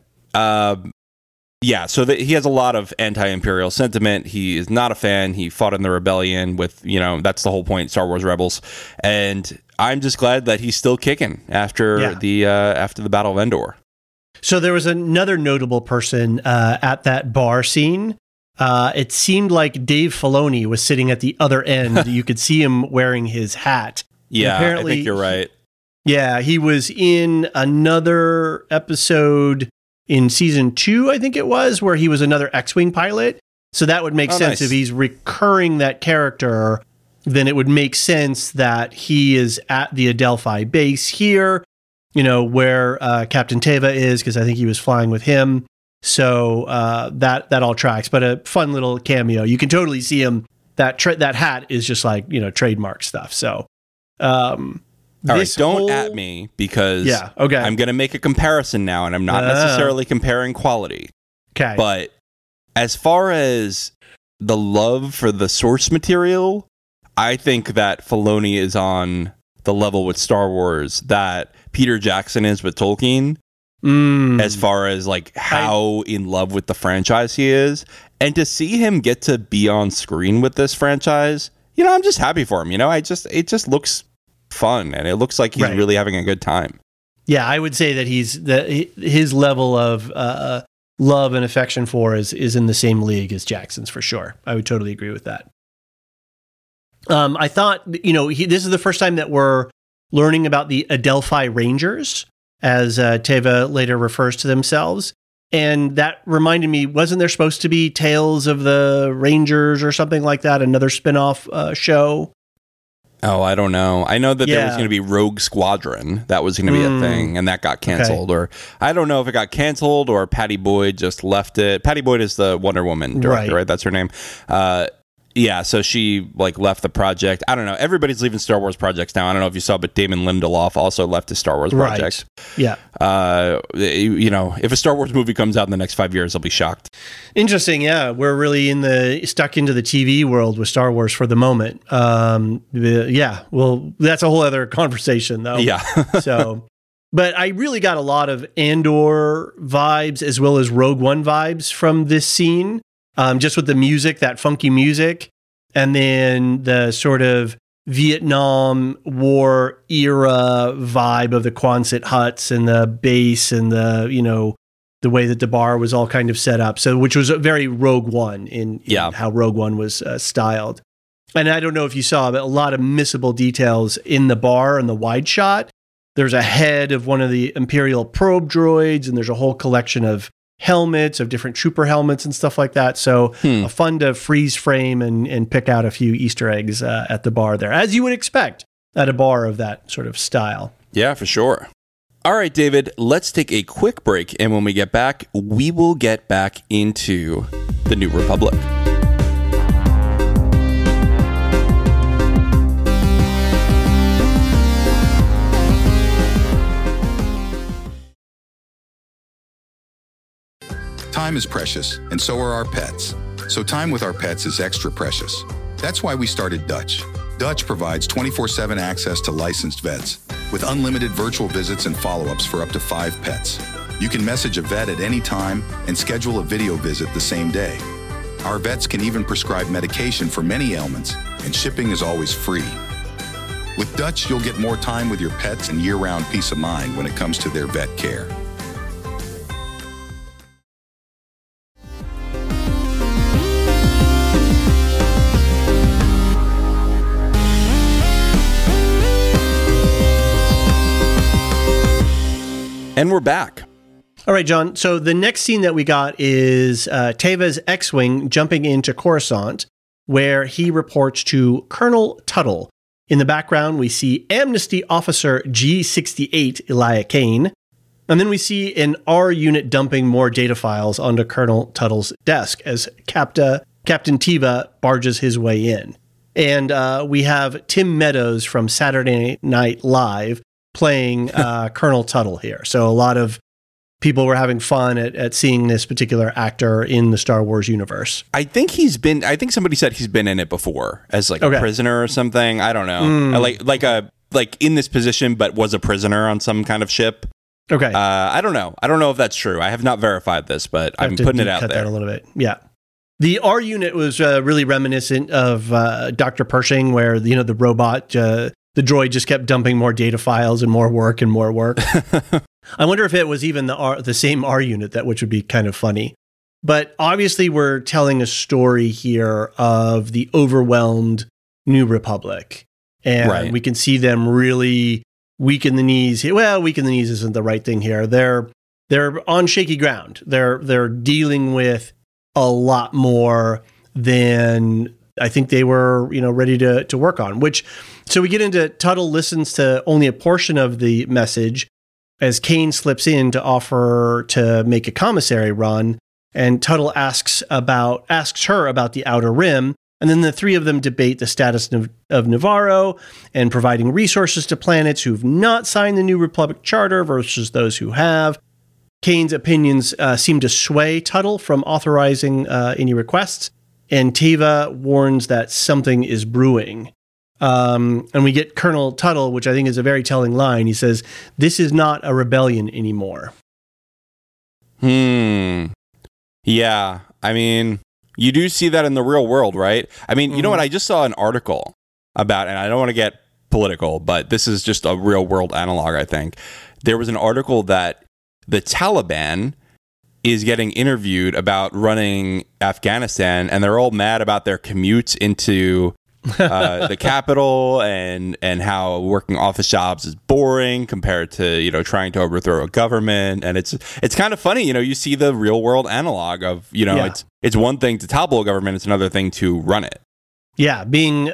Yeah, so he has a lot of anti-imperial sentiment. He is not a fan. He fought in the rebellion with, that's the whole point, Star Wars Rebels. And I'm just glad that he's still kicking after the Battle of Endor. So there was another notable person at that bar scene. It seemed like Dave Filoni was sitting at the other end. You could see him wearing his hat. Yeah, apparently, I think you're right. Yeah, he was in another episode in season 2, I think it was, where he was another X-Wing pilot. So that would make sense. Nice. If he's recurring that character, then it would make sense that he is at the Adelphi base here, where Captain Teva is, because I think he was flying with him. So that all tracks. But a fun little cameo. You can totally see him. That hat is just like, trademark stuff. So all right, don't at me, because I'm going to make a comparison now, and I'm not necessarily comparing quality. Okay. But as far as the love for the source material, I think that Filoni is on the level with Star Wars that Peter Jackson is with Tolkien, as far as like how in love with the franchise he is. And to see him get to be on screen with this franchise I'm just happy for him. It just looks fun, and it looks like he's really having a good time. Yeah, I would say that his level of love and affection for is in the same league as Jackson's for sure. I would totally agree with that. I thought, this is the first time that we're learning about the Adelphi Rangers, as Teva later refers to themselves. And that reminded me, wasn't there supposed to be Tales of the Rangers or something like that? Another spin-off show? Oh, I don't know. I know that there was going to be Rogue Squadron. That was going to be a thing, and that got canceled. Okay. Or I don't know if it got canceled or Patty Boyd just left it. Patty Boyd is the Wonder Woman director, right? That's her name. Yeah, so she left the project. I don't know. Everybody's leaving Star Wars projects now. I don't know if you saw, but Damon Lindelof also left his Star Wars project. Yeah. If a Star Wars movie comes out in the next 5 years, I'll be shocked. Interesting. Yeah, we're really stuck into the TV world with Star Wars for the moment. Yeah. Well, that's a whole other conversation, though. Yeah. But I really got a lot of Andor vibes as well as Rogue One vibes from this scene. Just with the music, that funky music, and then the sort of Vietnam War era vibe of the Quonset huts and the base and the way that the bar was all kind of set up. So, which was a very Rogue One in how Rogue One was styled. And I don't know if you saw, but a lot of missable details in the bar and the wide shot. There's a head of one of the Imperial probe droids, and there's a whole collection of helmets, of different trooper helmets and stuff like that. So fun to freeze frame and pick out a few Easter eggs at the bar there, as you would expect at a bar of that sort of style. Yeah, for sure. All right, David, let's take a quick break. And when we get back, we will get back into the New Republic. Time is precious, and so are our pets. So time with our pets is extra precious. That's why we started Dutch. Dutch provides 24/7 access to licensed vets with unlimited virtual visits and follow-ups for up to 5 pets. You can message a vet at any time and schedule a video visit the same day. Our vets can even prescribe medication for many ailments, and shipping is always free. With Dutch, you'll get more time with your pets and year-round peace of mind when it comes to their vet care. And we're back. All right, John. So the next scene that we got is Teva's X-Wing jumping into Coruscant, where he reports to Colonel Tuttle. In the background, we see Amnesty Officer G68, Elia Kane. And then we see an R unit dumping more data files onto Colonel Tuttle's desk as Captain Teva barges his way in. And we have Tim Meadows from Saturday Night Live playing Colonel Tuttle here. So a lot of people were having fun at seeing this particular actor in the Star Wars universe. I think somebody said he's been in it before as a prisoner or something. I don't know. Like in this position, but was a prisoner on some kind of ship. Okay. I don't know. I don't know if that's true. I have not verified this, but I'm putting it out there. That a little bit. Yeah. The R unit was really reminiscent of Dr. Pershing, where the robot, the droid just kept dumping more data files and more work and more work. I wonder if it was even the same R unit, which would be kind of funny. But obviously, we're telling a story here of the overwhelmed New Republic, and we can see them really weak in the knees. Well, weak in the knees isn't the right thing here. They're on shaky ground. They're dealing with a lot more than I think they were, ready to work on. So we get into Tuttle listens to only a portion of the message as Kane slips in to offer to make a commissary run, and Tuttle asks her about the Outer Rim, and then the three of them debate the status of Navarro and providing resources to planets who've not signed the New Republic Charter versus those who have. Kane's opinions seem to sway Tuttle from authorizing any requests, and Teva warns that something is brewing. And we get Colonel Tuttle, which I think is a very telling line. He says, "This is not a rebellion anymore." Yeah. I mean, You do see that in the real world, right? I mean, you know what? I just saw an article about, and I don't want to get political, but this is just a real world analog, I think. There was an article that the Taliban is getting interviewed about running Afghanistan, and they're all mad about their commutes into the capital and how working office jobs is boring compared to, you know, trying to overthrow a government. And it's kind of funny, you know, you see the real world analog of, you know, it's one thing to topple a government, it's another thing to run it. Yeah, being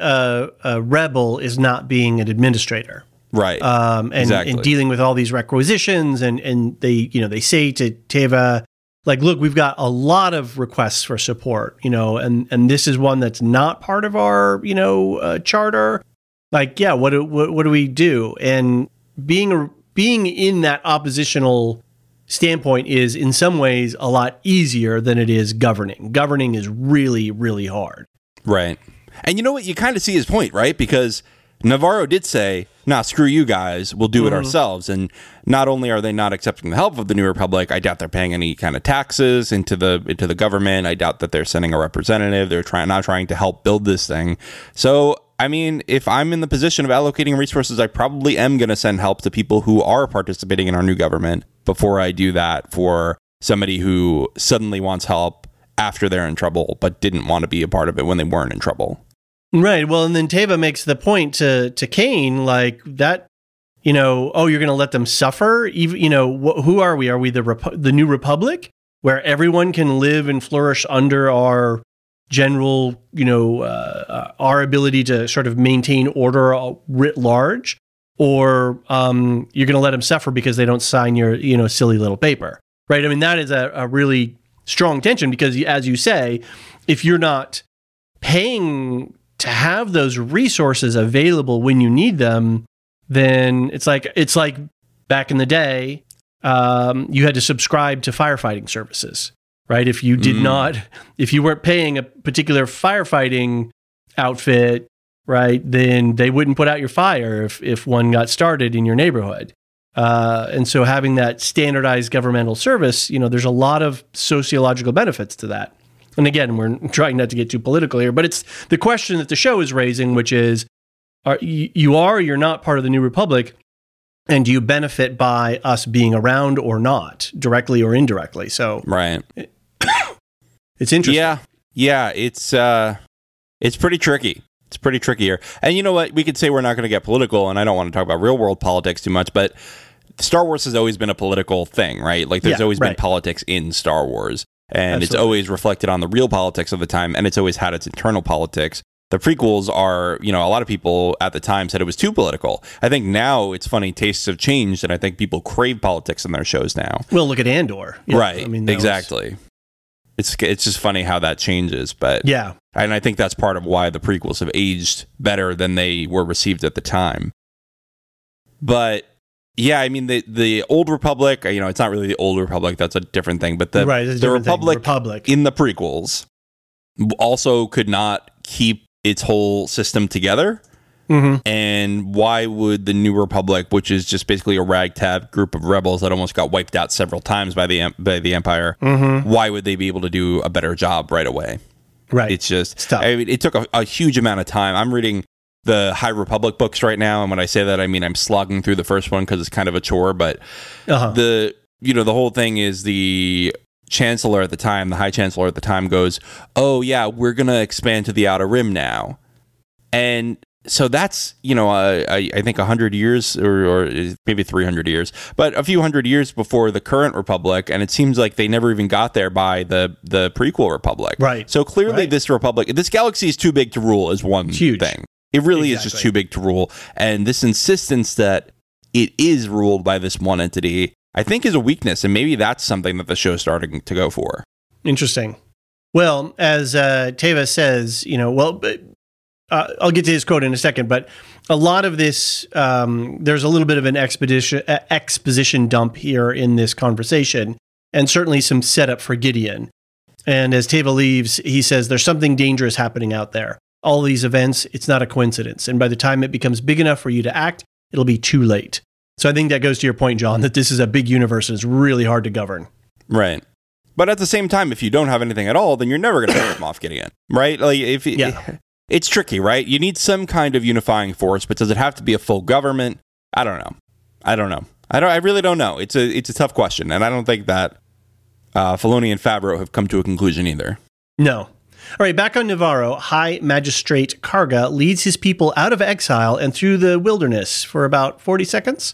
a rebel is not being an administrator. Right. And dealing with all these requisitions, and they say to Teva, like, look, we've got a lot of requests for support, you know, and this is one that's not part of our, you know, charter. Like, yeah, what do we do? And being in that oppositional standpoint is in some ways a lot easier than it is governing. Governing is really, really hard. Right. And you know what? You kind of see his point, right? Because Navarro did say, nah, screw you guys, we'll do it ourselves. And not only are they not accepting the help of the New Republic, I doubt they're paying any kind of taxes into the government. I doubt that they're sending a representative. They're not trying to help build this thing. So, I mean, if I'm in the position of allocating resources, I probably am going to send help to people who are participating in our new government before I do that for somebody who suddenly wants help after they're in trouble, but didn't want to be a part of it when they weren't in trouble. Right. Well, and then Teva makes the point to Kane, like that, you know, oh, you're going to let them suffer? Even, you know, who are we? Are we the New Republic, where everyone can live and flourish under our general, you know, our ability to sort of maintain order writ large? Or you're going to let them suffer because they don't sign your, you know, silly little paper, right? I mean, that is a really strong tension because, as you say, if you're not paying to have those resources available when you need them, then it's like back in the day, you had to subscribe to firefighting services, right? If you did not, if you weren't paying a particular firefighting outfit, right, then they wouldn't put out your fire if one got started in your neighborhood. And so having that standardized governmental service, you know, there's a lot of sociological benefits to that. And again, we're trying not to get too political here, but it's the question that the show is raising, which is, you're not part of the New Republic, and do you benefit by us being around or not, directly or indirectly? So, right, it's interesting. Yeah, it's pretty tricky. It's pretty tricky here. And you know what? We could say we're not going to get political, and I don't want to talk about real world politics too much, but Star Wars has always been a political thing, right? Like, there's always been politics in Star Wars. And It's always reflected on the real politics of the time, and it's always had its internal politics. The prequels are, you know, a lot of people at the time said it was too political. I think now it's funny, tastes have changed, and I think people crave politics in their shows now. Well, look at Andor. Yeah, right, I mean, exactly. It's just funny how that changes, but yeah. And I think that's part of why the prequels have aged better than they were received at the time. But yeah, I mean, the Old Republic, you know, it's not really the Old Republic, that's a different thing, but the Republic in the prequels also could not keep its whole system together. And why would the New Republic, which is just basically a ragtag group of rebels that almost got wiped out several times by the Empire, why would they be able to do a better job right away? Right. It's just, I mean, it took a huge amount of time. I'm reading the High Republic books right now, and when I say that, I mean I'm slogging through the first one because it's kind of a chore, but the whole thing is the Chancellor at the time, the High Chancellor at the time goes, oh yeah, we're going to expand to the Outer Rim now. And so that's, you know, I think 100 years or maybe 300 years, but a few hundred years before the current Republic, and it seems like they never even got there by the prequel Republic. Right. So clearly this galaxy is too big to rule is one thing. It really is just too big to rule. And this insistence that it is ruled by this one entity, I think, is a weakness. And maybe that's something that the show's starting to go for. Interesting. Well, as Teva says, you know, I'll get to his quote in a second, but a lot of this, there's a little bit of an exposition dump here in this conversation, and certainly some setup for Gideon. And as Teva leaves, he says, there's something dangerous happening out there. All these events, it's not a coincidence. And by the time it becomes big enough for you to act, it'll be too late. So I think that goes to your point, John, that this is a big universe and it's really hard to govern. Right. But at the same time, if you don't have anything at all, then you're never going to pick them off Gideon, right? Like it's tricky, right? You need some kind of unifying force, but does it have to be a full government? I don't know. I really don't know. It's a tough question, and I don't think that Filoni and Favreau have come to a conclusion either. No. All right, back on Nevarro, High Magistrate Karga leads his people out of exile and through the wilderness for about 40 seconds.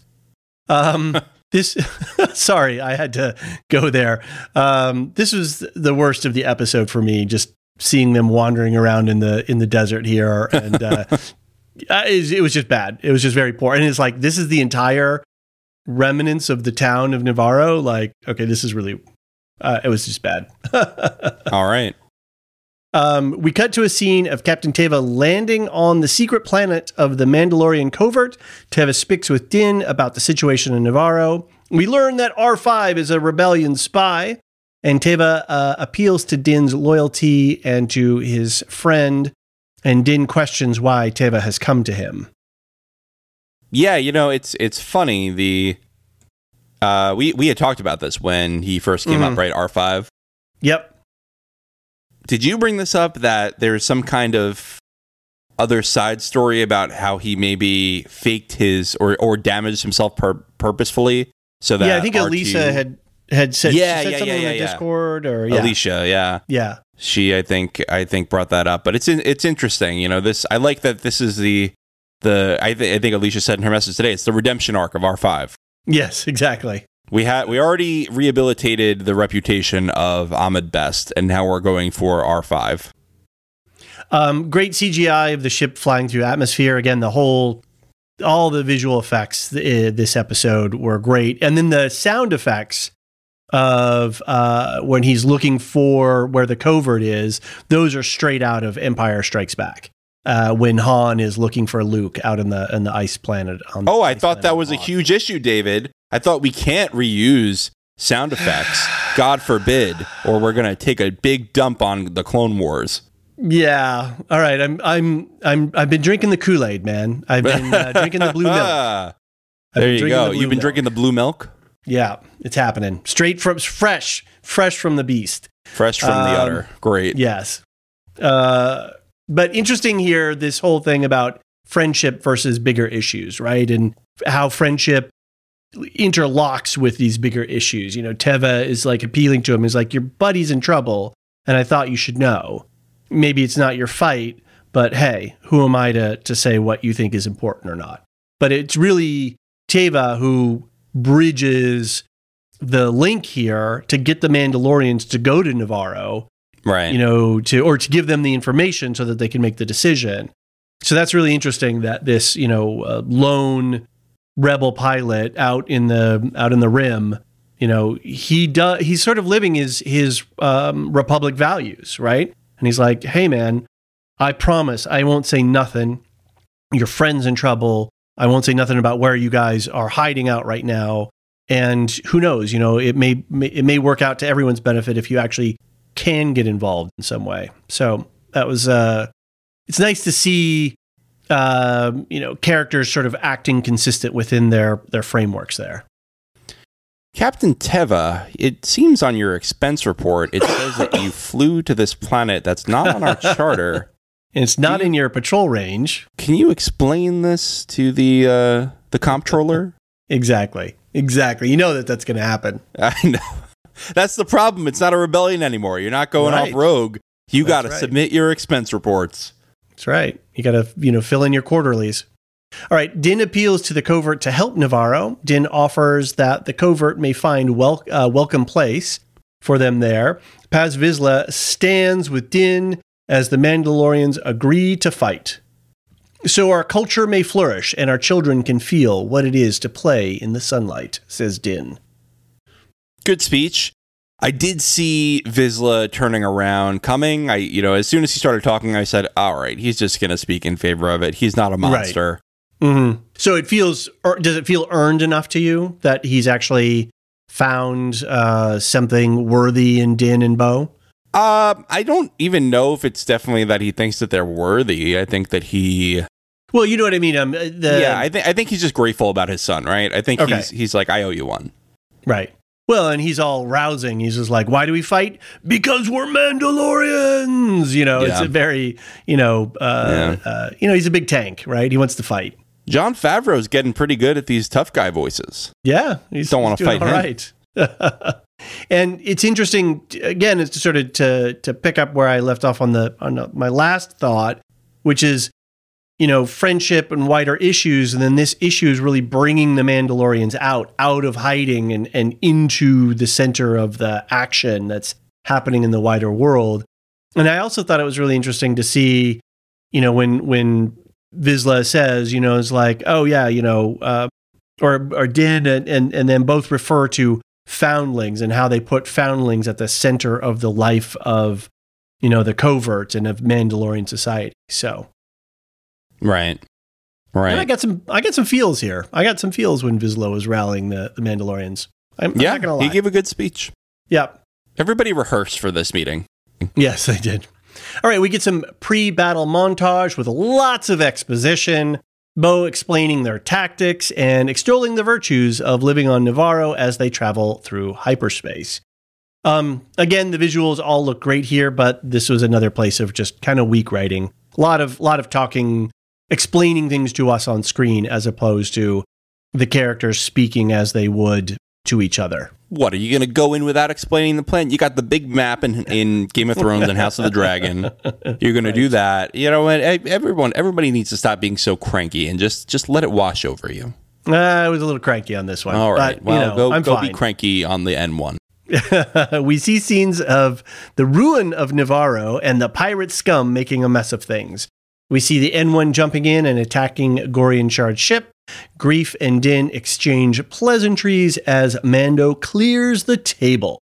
Sorry, I had to go there. This was the worst of the episode for me, just seeing them wandering around in the desert here, and it was just bad. It was just very poor, and it's like this is the entire remnants of the town of Nevarro. Like, okay, this is really, it was just bad. All right. We cut to a scene of Captain Teva landing on the secret planet of the Mandalorian covert. Teva speaks with Din about the situation in Nevarro. We learn that R5 is a rebellion spy, and Teva appeals to Din's loyalty and to his friend, and Din questions why Teva has come to him. Yeah, it's funny. We had talked about this when he first came up, right? R5. Yep. Did you bring this up that there's some kind of other side story about how he maybe faked his or damaged himself purposefully? So that I think R2... Elisa had said something in the Discord, or Alicia, yeah. She I think brought that up, but it's interesting. This I like that this is I think Alicia said in her message today, it's the redemption arc of R5. Yes, exactly. We already rehabilitated the reputation of Ahmed Best, and now we're going for R5. Great CGI of the ship flying through atmosphere. Again, all the visual effects this episode were great. And then the sound effects of when he's looking for where the covert is, those are straight out of Empire Strikes Back. When Han is looking for Luke out in the ice planet. I thought that was a huge issue, David. I thought we can't reuse sound effects, God forbid, or we're gonna take a big dump on the Clone Wars. Yeah, all right. I've been drinking the Kool-Aid, man. I've been drinking the blue milk. There you go. You've been drinking the blue milk. Yeah, it's happening. Fresh from the beast. Fresh from the udder. Great. Yes. But interesting here, this whole thing about friendship versus bigger issues, right? And how friendship interlocks with these bigger issues. Teva is like appealing to him. He's like, your buddy's in trouble, and I thought you should know. Maybe it's not your fight, but hey, who am I to say what you think is important or not? But it's really Teva who bridges the link here to get the Mandalorians to go to Nevarro, right? To give them the information so that they can make the decision. So that's really interesting that this, lone rebel pilot out in the rim, he's sort of living his Republic values, right? And he's like, hey man, I promise I won't say nothing. Your friend's in trouble. I won't say nothing about where you guys are hiding out right now. And who knows, it may work out to everyone's benefit if you actually can get involved in some way. So that was it's nice to see characters sort of acting consistent within their frameworks there. Captain Teva, it seems on your expense report, it says that you flew to this planet that's not on our charter. And it's not in your patrol range. Can you explain this to the comptroller? Exactly. You know that's going to happen. I know. That's the problem. It's not a rebellion anymore. You're not going off rogue. You got to submit your expense reports. That's right. You got to, fill in your quarterlies. All right. Din appeals to the covert to help Nevarro. Din offers that the covert may find a welcome place for them there. Paz Vizsla stands with Din as the Mandalorians agree to fight. So our culture may flourish and our children can feel what it is to play in the sunlight, says Din. Good speech. I did see Vizsla turning around, coming. As soon as he started talking, I said, all right, he's just going to speak in favor of it. He's not a monster. Right. Mm-hmm. So does it feel earned enough to you that he's actually found something worthy in Din and Bo? I don't even know if it's definitely that he thinks that they're worthy. I think that he... Well, you know what I mean? I think he's just grateful about his son, right? I think he's like, I owe you one. Right. Well, and he's all rousing. He's just like, why do we fight? Because we're Mandalorians. It's a very, he's a big tank, right? He wants to fight. Jon Favreau's getting pretty good at these tough guy voices. Yeah. Don't want to fight him. Right. And it's interesting, again, it's sort of to pick up where I left off on my last thought, which is, friendship and wider issues. And then this issue is really bringing the Mandalorians out of hiding and into the center of the action that's happening in the wider world. And I also thought it was really interesting to see, when Vizsla says, it's like, oh yeah, or Din and then both refer to foundlings and how they put foundlings at the center of the life of, the covert and of Mandalorian society. So. Right. And I got some feels here. I got some feels when Vizsla was rallying the Mandalorians. I'm not gonna lie. He gave a good speech. Yeah. Everybody rehearsed for this meeting. Yes, they did. All right, we get some pre-battle montage with lots of exposition, Bo explaining their tactics and extolling the virtues of living on Nevarro as they travel through hyperspace. Again, the visuals all look great here, but this was another place of just kind of weak writing. A lot of talking, explaining things to us on screen as opposed to the characters speaking as they would to each other. What, are you going to go in without explaining the plan? You got the big map in Game of Thrones and House of the Dragon. You're going to do that. You know what? Everybody needs to stop being so cranky and just let it wash over you. I was a little cranky on this one. All right. But, go be cranky on the N1. We see scenes of the ruin of Nevarro and the pirate scum making a mess of things. We see the N1 jumping in and attacking Gorian Shard's ship. Greef and Din exchange pleasantries as Mando clears the table.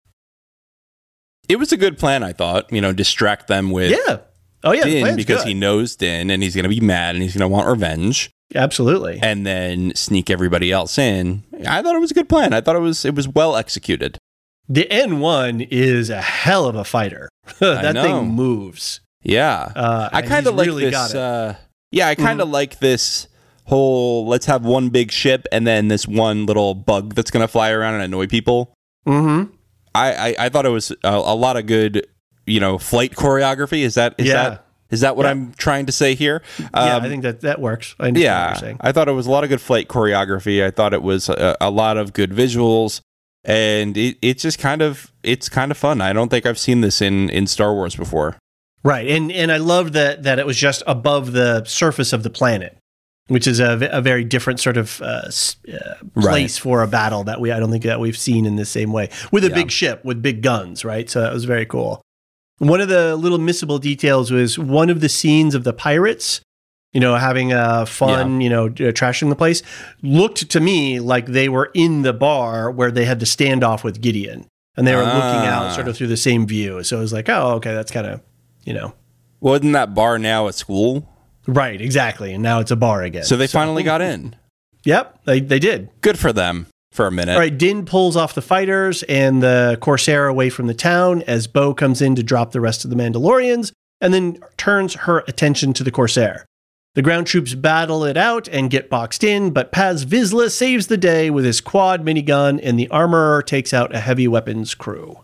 It was a good plan, I thought. Distract them with Din because he knows Din and he's going to be mad and he's going to want revenge. Absolutely. And then sneak everybody else in. I thought it was a good plan. I thought it was well executed. The N1 is a hell of a fighter. That thing moves. Yeah. I kind of like really this. I kind of like this whole let's have one big ship and then this one little bug that's going to fly around and annoy people. Mm-hmm. I thought it was a lot of good, flight choreography. Is that what I'm trying to say here? I think that works. I understand what you're saying. I thought it was a lot of good flight choreography. I thought it was a lot of good visuals. And it's kind of fun. I don't think I've seen this in Star Wars before. Right, and I love that it was just above the surface of the planet, which is a very different sort of place for a battle that I don't think that we've seen in the same way with a big ship with big guns, right? So that was very cool. One of the little missable details was one of the scenes of the pirates, having fun, trashing the place, looked to me like they were in the bar where they had the standoff with Gideon, and they were looking out sort of through the same view. So it was like, oh, okay, that's kind of, Well, isn't that bar now a school? Right, exactly. And now it's a bar again. So they finally got in. Yep, they did. Good for them for a minute. All right, Din pulls off the fighters and the Corsair away from the town as Bo comes in to drop the rest of the Mandalorians and then turns her attention to the Corsair. The ground troops battle it out and get boxed in, but Paz Vizsla saves the day with his quad minigun and the armorer takes out a heavy weapons crew.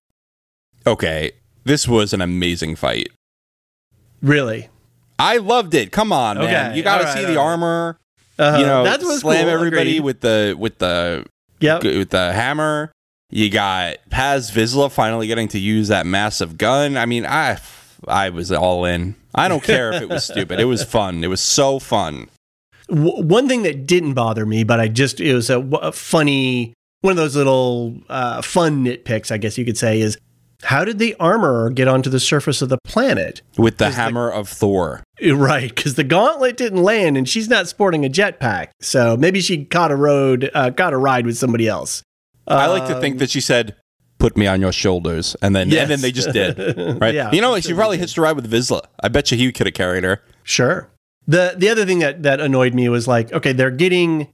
Okay, this was an amazing fight. Really? I loved it. Come on, man. You got to see the armor. That was slam cool. everybody Agreed. with the hammer. You got Paz Vizsla finally getting to use that massive gun. I mean, I was all in. I don't care if it was stupid. It was fun. It was so fun. One thing that didn't bother me, but it was a funny, one of those little fun nitpicks, I guess you could say, is how did the armorer get onto the surface of the planet? With the hammer of Thor. Right, because the gauntlet didn't land and she's not sporting a jetpack. So maybe she caught a ride with somebody else. I like to think that she said, put me on your shoulders. And then they just did. Right? Yeah, she probably hitched a ride with Vizsla. I bet you he could have carried her. Sure. The other thing that annoyed me was like, okay, they're getting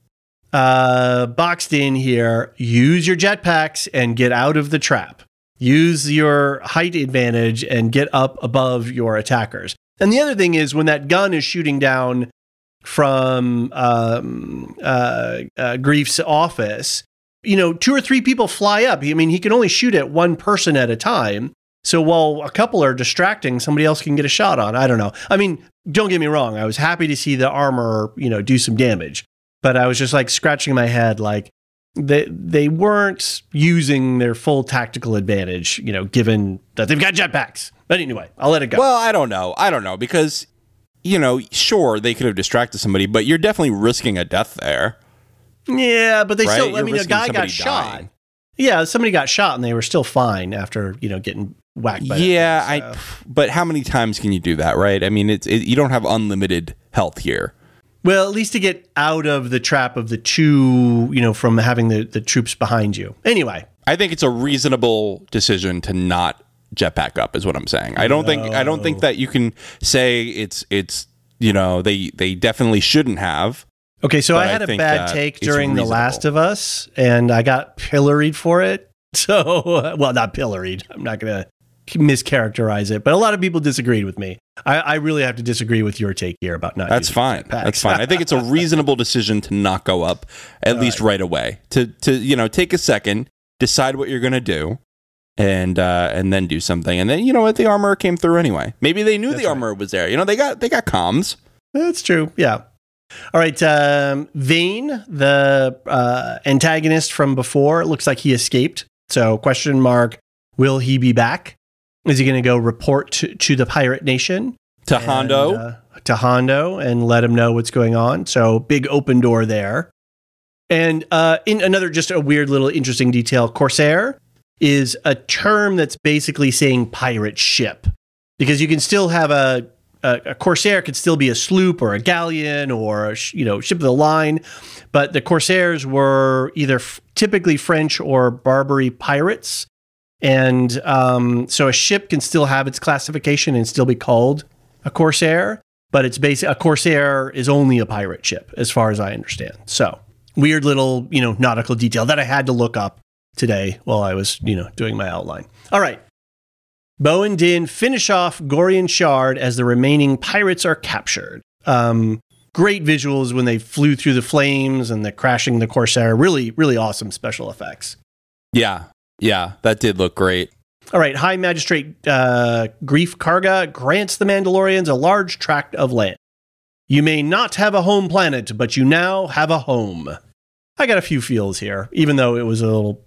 boxed in here. Use your jetpacks and get out of the trap. Use your height advantage and get up above your attackers. And the other thing is when that gun is shooting down from Greef's office, 2 or 3 people fly up. I mean, he can only shoot at one person at a time. So while a couple are distracting, somebody else can get a shot on. I don't know. I mean, don't get me wrong. I was happy to see the armor, do some damage. But I was just like scratching my head like they weren't using their full tactical advantage, given that they've got jetpacks. But anyway, I'll let it go. Well, I don't know because, sure, they could have distracted somebody, but you're definitely risking a death there. Yeah, but they right? still, You're a guy got shot. Dying. Yeah, somebody got shot and they were still fine after, getting whacked by Yeah, but how many times can you do that, right? I mean, you don't have unlimited health here. Well, at least to get out of the trap of the 2, from having the troops behind you. Anyway. I think it's a reasonable decision to not jetpack up is what I'm saying. I don't think that you can say it's they definitely shouldn't have. Okay, so I had a bad take during The Last of Us, and I got pilloried for it. So, well, not pilloried. I'm not going to mischaracterize it, but a lot of people disagreed with me. I really have to disagree with your take here about not. That's fine. That's fine. I think it's a reasonable decision to not go up at least right away. To take a second, decide what you're going to do, and then do something. And then the armor came through anyway. Maybe they knew the armor was there. They got comms. That's true. Yeah. All right, Vane, the antagonist from before, it looks like he escaped. So, question mark, will he be back? Is he going to go report to the Pirate Nation? To Hondo? To Hondo and let him know what's going on. So, big open door there. And in another, just a weird little interesting detail, Corsair is a term that's basically saying pirate ship. Because you can still have a Corsair could still be a sloop or a galleon or a ship of the line, but the Corsairs were either typically French or Barbary pirates, and so a ship can still have its classification and still be called a Corsair, but it's a Corsair is only a pirate ship as far as I understand. So weird little nautical detail that I had to look up today while I was doing my outline. All right. Bo and Din finish off Gorian Shard as the remaining pirates are captured. Great visuals when they flew through the flames and the crashing the Corsair. Really, really awesome special effects. Yeah, that did look great. All right, High Magistrate Greef Karga grants the Mandalorians a large tract of land. You may not have a home planet, but you now have a home. I got a few feels here, even though it was a little,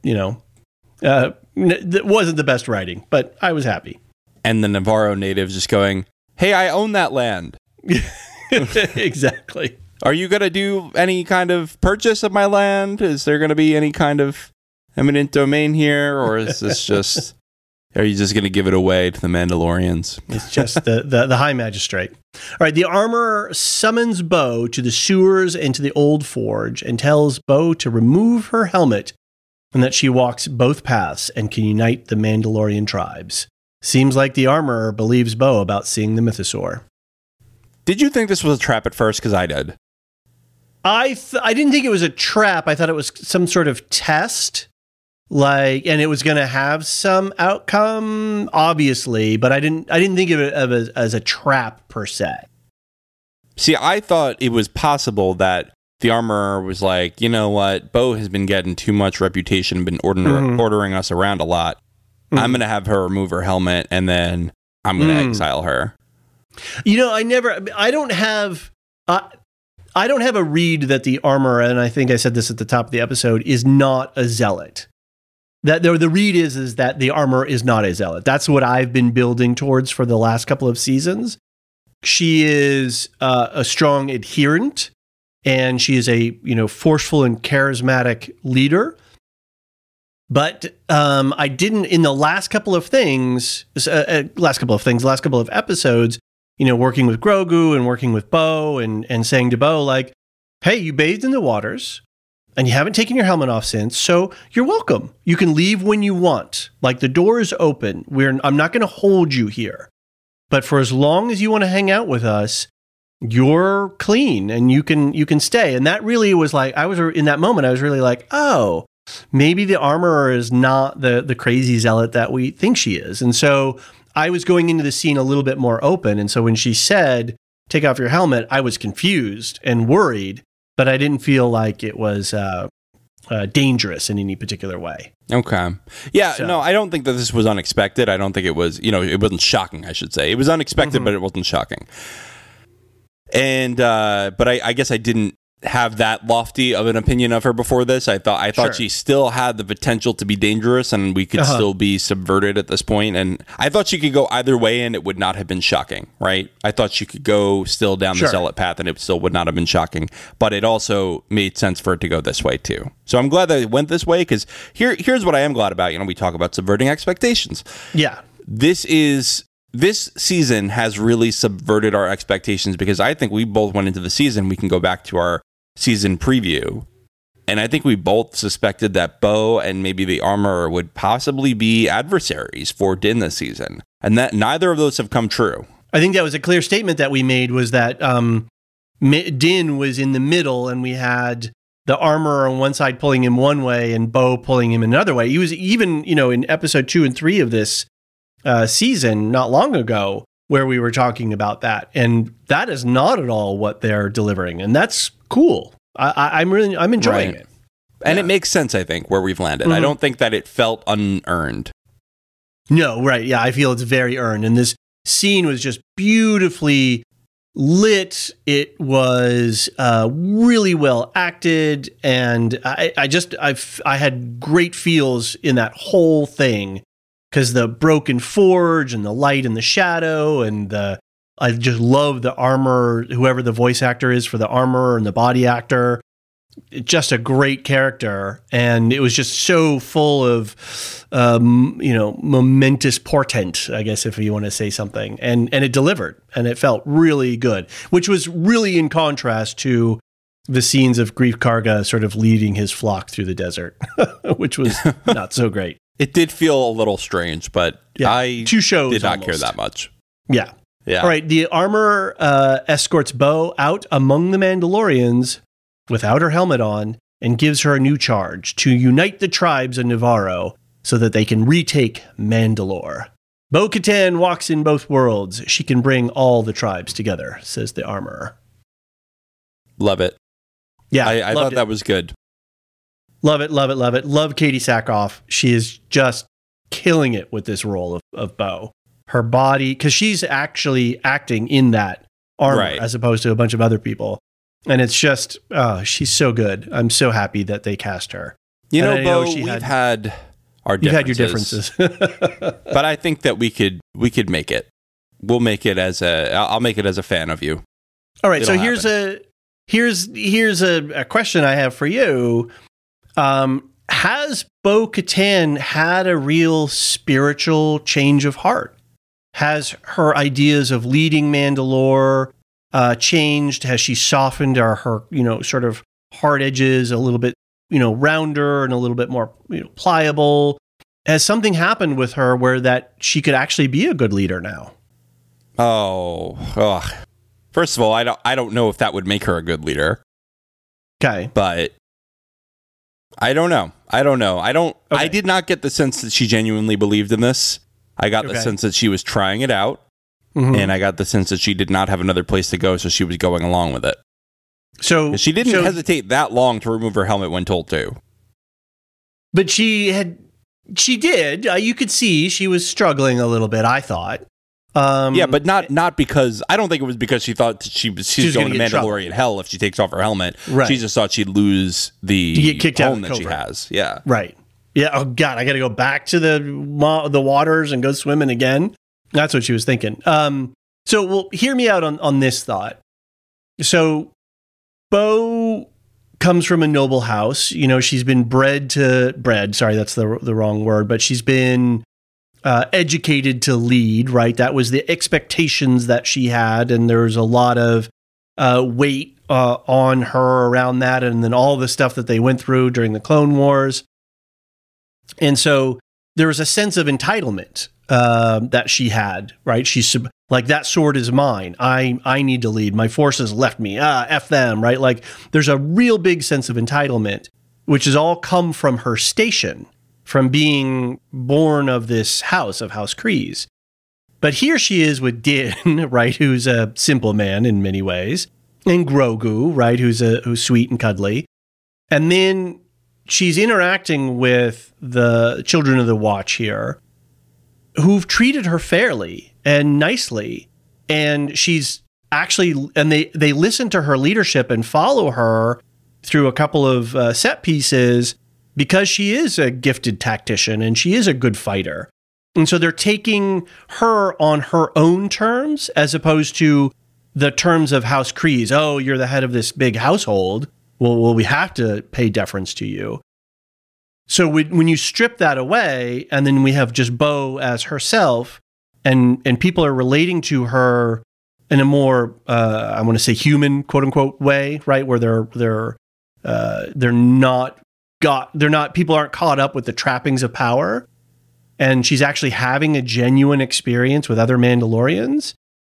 it wasn't the best writing, but I was happy. And the Navarro natives just going, hey, I own that land. Exactly. Are you going to do any kind of purchase of my land? Is there going to be any kind of eminent domain here? Or is this just, are you just going to give it away to the Mandalorians? It's just the High Magistrate. All right, the armorer summons Bo to the sewers and to the old forge and tells Bo to remove her helmet and that she walks both paths and can unite the Mandalorian tribes. Seems like the armorer believes Bo about seeing the mythosaur. Did you think this was a trap at first? Because I did. I didn't think it was a trap. I thought it was some sort of test, and it was going to have some outcome, obviously. But I didn't think of it as a trap per se. See, I thought it was possible that the armorer was like, you know what, Bo has been getting too much reputation, been ordering us around a lot. I'm going to have her remove her helmet, and then I'm going to exile her. I don't have a read that the armorer, and I think I said this at the top of the episode, is not a zealot. That the read is that the armorer is not a zealot. That's what I've been building towards for the last couple of seasons. She is a strong adherent, and she is a forceful and charismatic leader. But I didn't in the last couple of episodes, working with Grogu and working with Bo and saying to Bo, like, hey, you bathed in the waters and you haven't taken your helmet off since, so you're welcome. You can leave when you want. Like, the door is open. I'm not going to hold you here. But for as long as you want to hang out with us, you're clean and you can stay. And that really was like, in that moment, I was really like, oh, maybe the armorer is not the crazy zealot that we think she is. And so I was going into the scene a little bit more open. And so when she said, take off your helmet, I was confused and worried, but I didn't feel like it was dangerous in any particular way. Okay. Yeah, no, I don't think that this was unexpected. I don't think it was, it wasn't shocking, I should say. It was unexpected, but it wasn't shocking. And, but I guess I didn't have that lofty of an opinion of her before this. I thought Sure. she still had the potential to be dangerous and we could still be subverted at this point. And I thought she could go either way and it would not have been shocking, right? I thought she could go still down the zealot path and it still would not have been shocking. But it also made sense for it to go this way too. So I'm glad that it went this way because here's what I am glad about. We talk about subverting expectations. Yeah. This season has really subverted our expectations because I think we both went into the season. We can go back to our season preview, and I think we both suspected that Bo and maybe the Armorer would possibly be adversaries for Din this season, and that neither of those have come true. I think that was a clear statement that we made, was that Din was in the middle, and we had the Armorer on one side pulling him one way and Bo pulling him another way. He was even, in episode 2 and 3 of this season not long ago where we were talking about that, and that is not at all what they're delivering, and that's cool. I'm enjoying it, and it makes sense. I think where we've landed. I don't think that it felt unearned. No, right? Yeah, I feel it's very earned, and this scene was just beautifully lit. It was really well acted, and I had great feels in that whole thing. Because the broken forge and the light and the shadow and I just love the armor, whoever the voice actor is for the armor and the body actor. Just a great character. And it was just so full of, momentous portent, I guess, if you want to say something. And it delivered and it felt really good, which was really in contrast to the scenes of Greef Karga sort of leading his flock through the desert, which was not so great. It did feel a little strange, but I two shows did not almost. care that much. Yeah. Yeah. All right. The Armorer escorts Bo out among the Mandalorians without her helmet on and gives her a new charge to unite the tribes of Nevarro so that they can retake Mandalore. Bo-Katan walks in both worlds. She can bring all the tribes together, says the Armorer. Love it. Yeah. I thought that was good. Love it, love it, love it. Love Katie Sackhoff. She is just killing it with this role of Bo. Her body, because she's actually acting in that armor as opposed to a bunch of other people. And it's just, she's so good. I'm so happy that they cast her. Bo, we've had our differences. You've had your differences. But I think that we could make it. We'll make it I'll make it as a fan of you. All right, so here's a question I have for you. Has Bo-Katan had a real spiritual change of heart? Has her ideas of leading Mandalore changed? Has she softened? Are her, sort of hard edges a little bit, rounder and a little bit more pliable? Has something happened with her where that she could actually be a good leader now? First of all, I don't know if that would make her a good leader. Okay. But I don't know. Okay. I did not get the sense that she genuinely believed in this. I got the sense that she was trying it out. Mm-hmm. And I got the sense that she did not have another place to go, so she was going along with it. So she didn't hesitate that long to remove her helmet when told to. But she did. You could see she was struggling a little bit, I thought. Yeah, but not because I don't think it was because she thought she's going to Mandalorian hell if she takes off her helmet. Right. She just thought she'd lose the home that she has. Yeah. Right. Yeah. Oh God, I got to go back to the waters and go swimming again. That's what she was thinking. So hear me out on this thought. So Bo comes from a noble house. She's been bred. Sorry, that's the wrong word, but she's been educated to lead, right? That was the expectations that she had, and there was a lot of weight on her around that, and then all the stuff that they went through during the Clone Wars. And so there was a sense of entitlement that she had, right? She's like, that sword is mine. I need to lead. My forces left me. F them, right? Like, there's a real big sense of entitlement, which has all come from her station, from being born of this house, of House Kryze. But here she is with Din, right, who's a simple man in many ways, and Grogu, right, who's sweet and cuddly. And then she's interacting with the Children of the Watch here, who've treated her fairly and nicely. And she's actually, and they listen to her leadership and follow her through a couple of set pieces because she is a gifted tactician and she is a good fighter. And so they're taking her on her own terms as opposed to the terms of House Kryze. Oh, you're the head of this big household. Well, we have to pay deference to you. So when you strip that away, and then we have just Bo as herself, and people are relating to her in a more, I want to say human, quote unquote, way, right? Where people aren't caught up with the trappings of power. And she's actually having a genuine experience with other Mandalorians.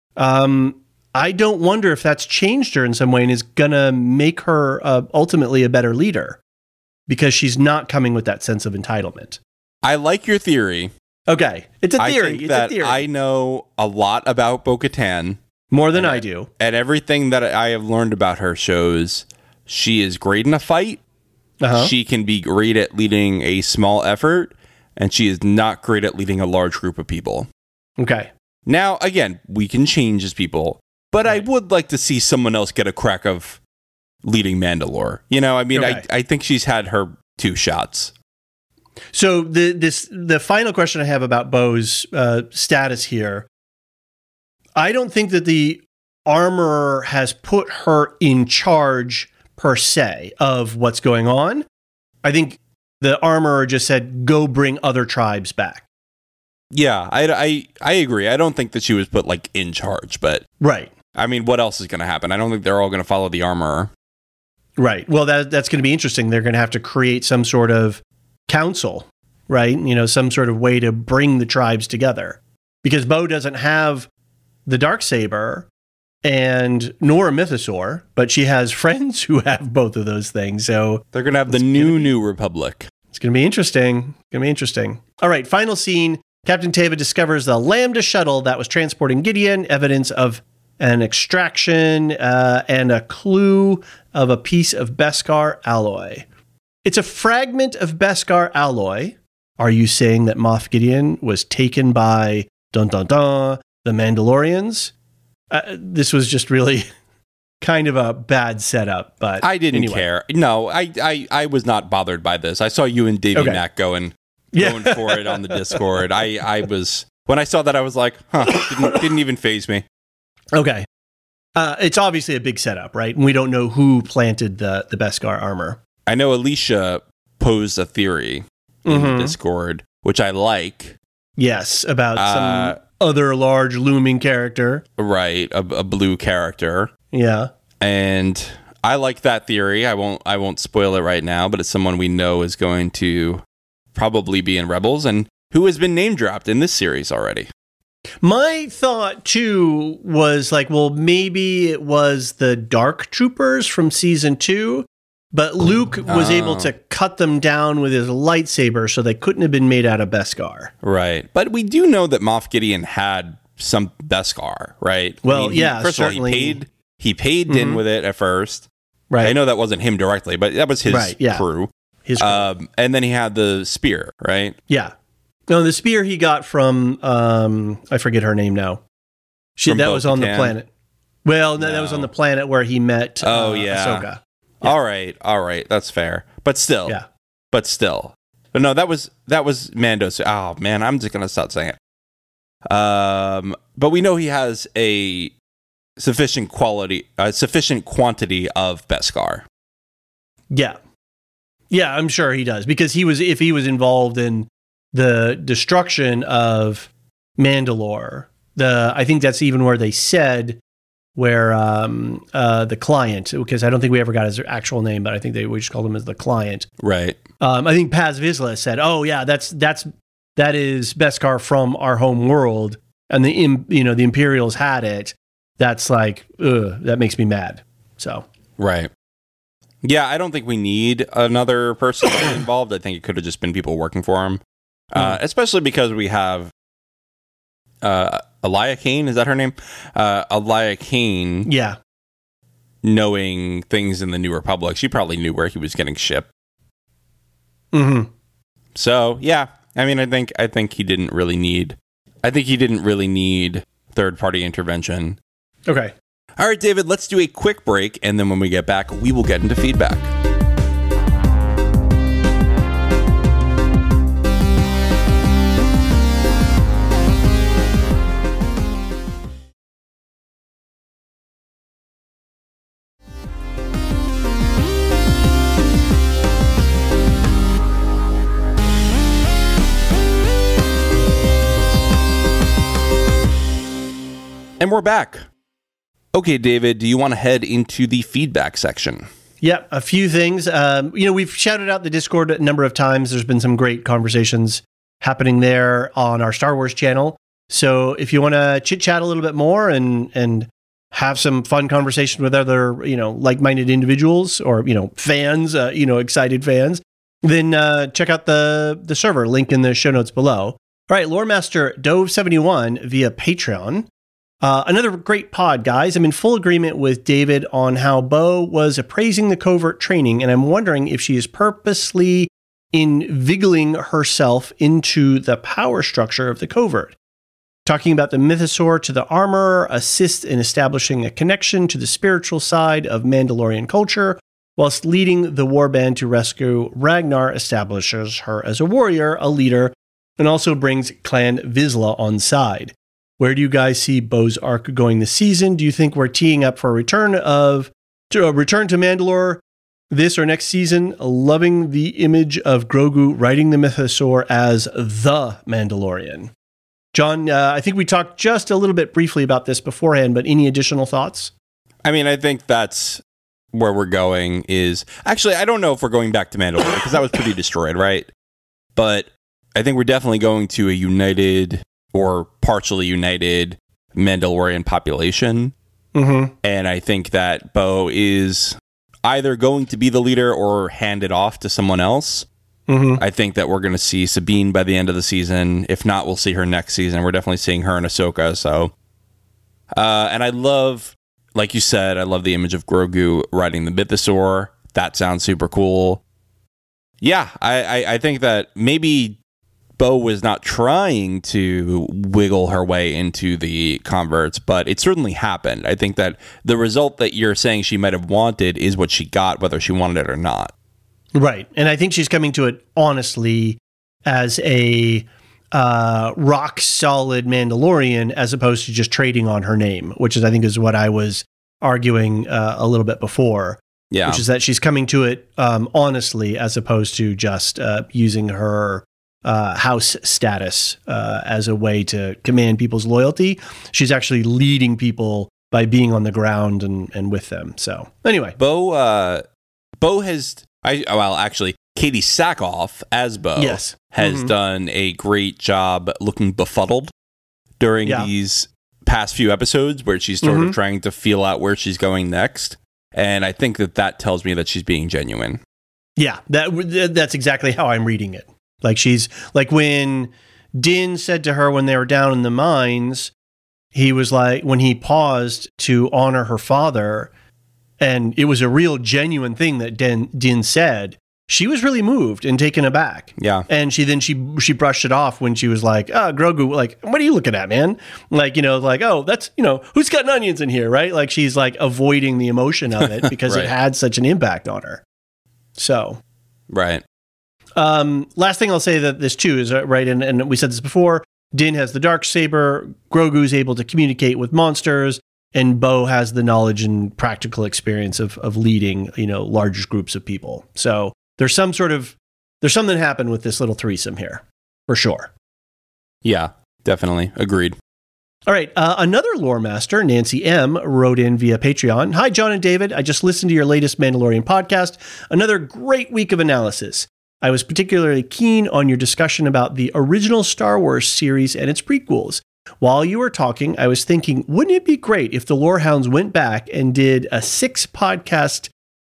I don't wonder if that's changed her in some way and is going to make her ultimately a better leader because she's not coming with that sense of entitlement. I like your theory. Okay. It's a theory. I think that I know a lot about Bo-Katan. More than I do. And everything that I have learned about her shows she is great in a fight. Uh-huh. She can be great at leading a small effort. And she is not great at leading a large group of people. Okay. Now, again, we can change as people. But right. I would like to see someone else get a crack of leading Mandalore. You know, I mean, okay. I think she's had her 2 shots. So the final question I have about Bo's status here, I don't think that the Armorer has put her in charge per se of what's going on. I think the Armorer just said, go bring other tribes back. Yeah, I agree. I don't think that she was put like in charge, but right. I mean, what else is going to happen? I don't think they're all going to follow the Armorer. Right. Well, that's going to be interesting. They're going to have to create some sort of council, right? You know, some sort of way to bring the tribes together. Because Bo doesn't have the Darksaber and nor a Mythosaur, but she has friends who have both of those things. So they're going to have the new Republic. It's going to be interesting. All right, final scene. Captain Teva discovers the Lambda shuttle that was transporting Gideon, evidence of an extraction, and a clue of a piece of Beskar alloy. It's a fragment of Beskar alloy. Are you saying that Moff Gideon was taken by the Mandalorians? This was just really kind of a bad setup, but I didn't care. No, I was not bothered by this. I saw you and Davey Mack going for it on the Discord. I was, when I saw that, I was like, didn't even faze me. Okay. It's obviously a big setup, right? And we don't know who planted the Beskar armor. I know Alicia posed a theory in the Discord, which I like. Yes, about some other large looming character. Right, a blue character. Yeah. And I like that theory. I won't spoil it right now, but it's someone we know is going to probably be in Rebels and who has been name dropped in this series already. My thought, too, was like, well, maybe it was the Dark Troopers from Season 2, but Luke was able to cut them down with his lightsaber, so they couldn't have been made out of Beskar. Right. But we do know that Moff Gideon had some Beskar, right? Well, first certainly. of all, he paid Din with it at first. Right. I know that wasn't him directly, but that was his crew. His crew. And then he had the spear, right? Yeah. No, the spear he got from, I forget her name now. That was on the planet. Well, no, that was on the planet where he met Ahsoka. Yeah. All right. That's fair. But still. Yeah. No, that was Mando's. Oh, man, I'm just going to stop saying it. But we know he has a sufficient quantity of Beskar. Yeah. Yeah, I'm sure he does. Because if he was involved in the destruction of Mandalore, I think that's even where they said where the client, because I don't think we ever got his actual name, but I think we just called him as the client. Right. I think Paz Vizsla said, "Oh yeah, that is Beskar from our home world, and the Imperials had it. That's like, that makes me mad." So right. Yeah, I don't think we need another person involved. I think it could have just been people working for him. Especially because we have Elia Kane, is that her name? Elia Kane. Yeah. Knowing things in the New Republic, she probably knew where he was getting shipped. Mm-hmm. So yeah, I mean, I think he didn't really need third-party intervention. Okay. All right, David, let's do a quick break, and then when we get back, we will get into feedback. And we're back. Okay, David, do you want to head into the feedback section? Yeah, a few things. We've shouted out the Discord a number of times. There's been some great conversations happening there on our Star Wars channel. So if you want to chit-chat a little bit more and have some fun conversation with other, like-minded individuals or, fans, excited fans, then check out the server, link in the show notes below. All right, Lore Master Dove71 via Patreon. Another great pod, guys. I'm in full agreement with David on how Bo was appraising the covert training, and I'm wondering if she is purposely invigilating herself into the power structure of the covert. Talking about the mythosaur to the armorer assists in establishing a connection to the spiritual side of Mandalorian culture, whilst leading the warband to rescue Ragnar establishes her as a warrior, a leader, and also brings Clan Vizsla on side. Where do you guys see Bo's arc going this season? Do you think we're teeing up for a return to Mandalore this or next season? Loving the image of Grogu riding the mythosaur as the Mandalorian. John, I think we talked just a little bit briefly about this beforehand, but any additional thoughts? I mean, I think that's where we're going is... Actually, I don't know if we're going back to Mandalore because that was pretty destroyed, right? But I think we're definitely going to a united... or partially united Mandalorian population. Mm-hmm. And I think that Bo is either going to be the leader or hand it off to someone else. Mm-hmm. I think that we're going to see Sabine by the end of the season. If not, we'll see her next season. We're definitely seeing her in Ahsoka. So, and I love, like you said, I love the image of Grogu riding the mythosaur. That sounds super cool. Yeah, I think that maybe Bo was not trying to wiggle her way into the converts, but it certainly happened. I think that the result that you're saying she might have wanted is what she got, whether she wanted it or not. Right. And I think she's coming to it honestly as a rock solid Mandalorian as opposed to just trading on her name, which is, I think, is what I was arguing a little bit before. Yeah. Which is that she's coming to it honestly as opposed to just using her house status as a way to command people's loyalty. She's actually leading people by being on the ground and with them. So anyway, Bo has, actually, Katie Sackhoff as Bo has done a great job looking befuddled during these past few episodes where she's sort of trying to feel out where she's going next. And I think that tells me that she's being genuine. Yeah, that's exactly how I'm reading it. Like she's like when Din said to her when they were down in the mines, he was like, when he paused to honor her father, and it was a real genuine thing that Din said, she was really moved and taken aback. Yeah. And she brushed it off when she was like, Grogu, like, what are you looking at, man? Like, like, oh, that's, who's cutting onions in here, right? Like she's like avoiding the emotion of it because right. It had such an impact on her. So. Right. Last thing I'll say that this too is right, and we said this before. Din has the Darksaber. Grogu's able to communicate with monsters, and Bo has the knowledge and practical experience of leading, large groups of people. So there's something happened with this little threesome here, for sure. Yeah, definitely agreed. All right, another lore master, Nancy M, wrote in via Patreon. Hi, John and David. I just listened to your latest Mandalorian podcast. Another great week of analysis. I was particularly keen on your discussion about the original Star Wars series and its prequels. While you were talking, I was thinking, wouldn't it be great if the Lorehounds went back and did a 6-podcast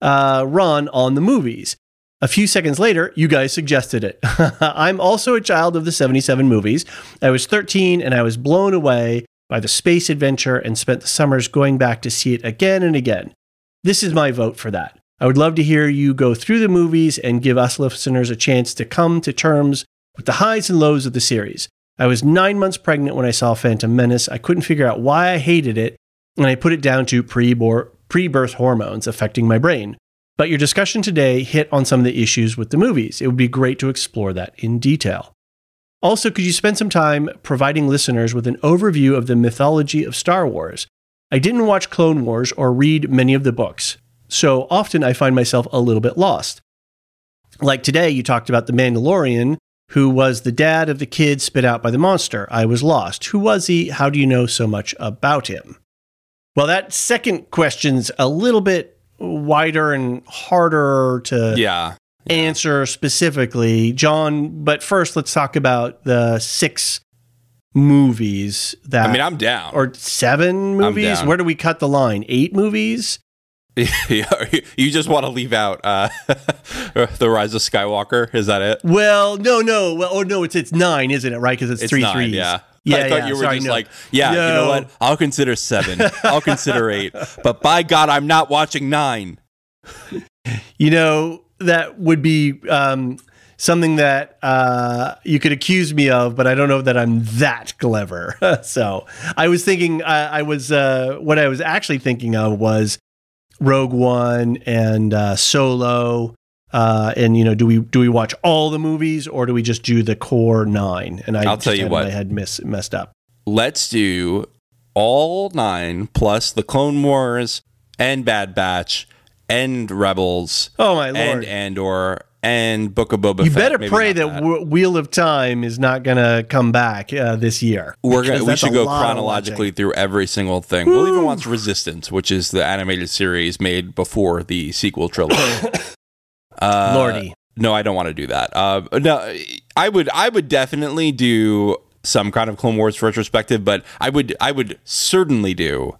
run on the movies? A few seconds later, you guys suggested it. I'm also a child of the 77 movies. I was 13 and I was blown away by the space adventure and spent the summers going back to see it again and again. This is my vote for that. I would love to hear you go through the movies and give us listeners a chance to come to terms with the highs and lows of the series. I was 9 months pregnant when I saw Phantom Menace. I couldn't figure out why I hated it, and I put it down to pre-birth hormones affecting my brain. But your discussion today hit on some of the issues with the movies. It would be great to explore that in detail. Also, could you spend some time providing listeners with an overview of the mythology of Star Wars? I didn't watch Clone Wars or read many of the books, so often I find myself a little bit lost. Like today, you talked about the Mandalorian, who was the dad of the kid spit out by the monster. I was lost. Who was he? How do you know so much about him? Well, that second question's a little bit wider and harder to answer specifically, John. But first, let's talk about the 6 movies that... I mean, I'm down. Or 7 movies? Where do we cut the line? 8 movies? You just want to leave out The Rise of Skywalker? Is that it? Well, no. Well, no, it's 9, isn't it? Right? Because it's 3 9, threes. Yeah. Yeah, I thought you were just like, you know what? I'll consider 7. I'll consider 8. But by God, I'm not watching 9. You know, that would be something that you could accuse me of, but I don't know that I'm that clever. So I was thinking, what I was actually thinking of was Rogue One and Solo. And, you know, do we watch all the movies or do we just do the core 9? And I'll tell you what, I had messed up. Let's do all 9 plus the Clone Wars and Bad Batch and Rebels. Oh, my Lord. And Andor and Book of Boba Fett. You better pray that Wheel of Time is not going to come back this year. We should go chronologically through every single thing. We'll even watch Resistance, which is the animated series made before the sequel trilogy. Lordy. No, I don't want to do that. No, I would definitely do some kind of Clone Wars retrospective, but I would certainly do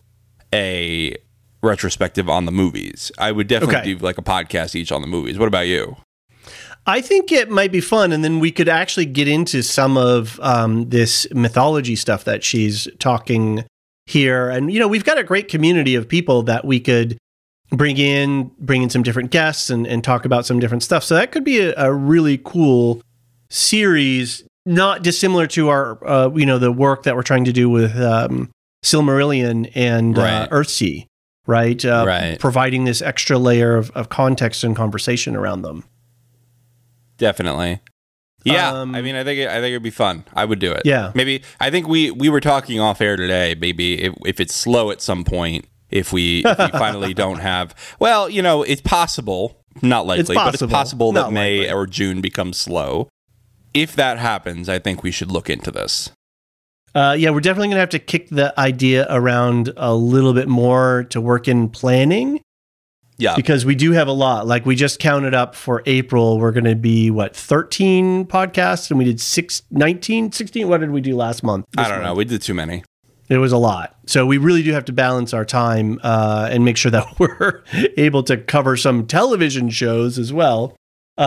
a retrospective on the movies. I would definitely do like a podcast each on the movies. What about you? I think it might be fun, and then we could actually get into some of this mythology stuff that she's talking here. And, you know, we've got a great community of people that we could bring in some different guests and talk about some different stuff. So that could be a really cool series, not dissimilar to our, the work that we're trying to do with Silmarillion and Earthsea, right? Right. Providing this extra layer of context and conversation around them. Definitely. Yeah, I mean, I think it'd be fun. I would do it. Yeah. Maybe, I think we were talking off air today, maybe if it's slow at some point, if we finally don't have, well, you know, it's possible, not likely, but it's possible that May or June becomes slow. If that happens, I think we should look into this. Yeah, we're definitely going to have to kick the idea around a little bit more to work in planning. Yeah. Because we do have a lot. Like we just counted up for April, we're going to be, 13 podcasts? And we did 19, 16? What did we do last month? I don't know. We did too many. It was a lot. So we really do have to balance our time and make sure that we're able to cover some television shows as well.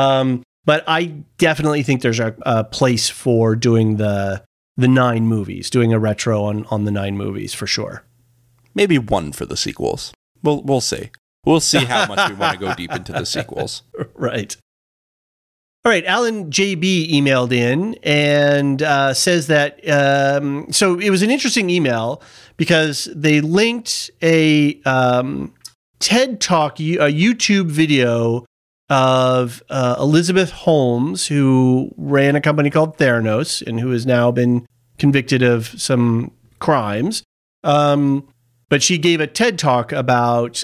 But I definitely think there's a place for doing the 9 movies, doing a retro on the 9 movies for sure. Maybe 1 for the sequels. We'll see. We'll see how much we want to go deep into the sequels. Right. All right. Alan JB emailed in and says that, so it was an interesting email because they linked a TED Talk, a YouTube video of Elizabeth Holmes, who ran a company called Theranos and who has now been convicted of some crimes. But she gave a TED Talk about,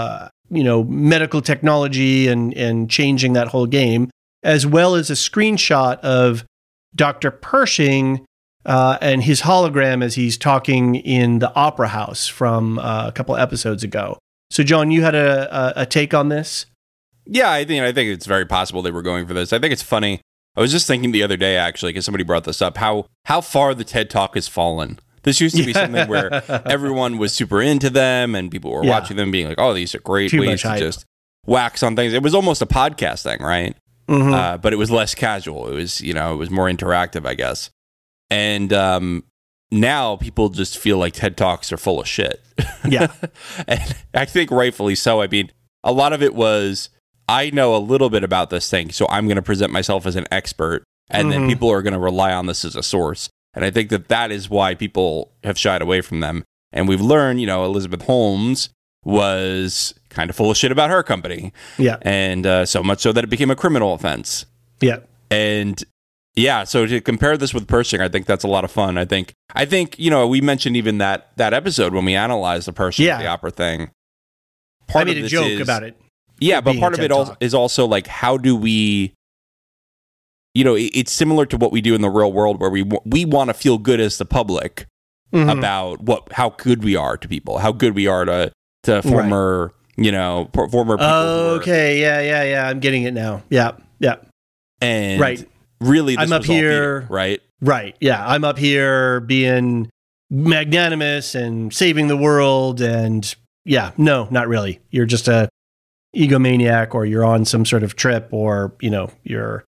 medical technology and changing that whole game, as well as a screenshot of Dr. Pershing and his hologram as he's talking in the Opera House from a couple episodes ago. So, John, you had a take on this? Yeah, I think it's very possible they were going for this. I think it's funny. I was just thinking the other day, actually, because somebody brought this up, how far the TED Talk has fallen. This used to be something where everyone was super into them and people were watching them being like, oh, these are great ways to just wax on things. It was almost a podcast thing, right? Mm-hmm. But it was less casual. It was, it was more interactive, I guess. And now people just feel like TED Talks are full of shit. Yeah. And I think rightfully so. I mean, a lot of it was, I know a little bit about this thing, so I'm going to present myself as an expert, and then people are going to rely on this as a source. And I think that is why people have shied away from them. And we've learned, Elizabeth Holmes was kind of full of shit about her company. Yeah. And so much so that it became a criminal offense. Yeah. And yeah, so to compare this with Pershing, I think that's a lot of fun. I think we mentioned even that episode when we analyzed the Pershing of the opera thing. I made a joke about it. Yeah, but part of it is also like, how do we, it's similar to what we do in the real world, where we want to feel good as the public about how good we are to people, how good we are to former, former people. Okay, yeah. I'm getting it now. Yeah. And really, this I'm up here, right? Right. Yeah, I'm up here being magnanimous and saving the world, and yeah, no, not really. You're just a egomaniac, or you're on some sort of trip, or you're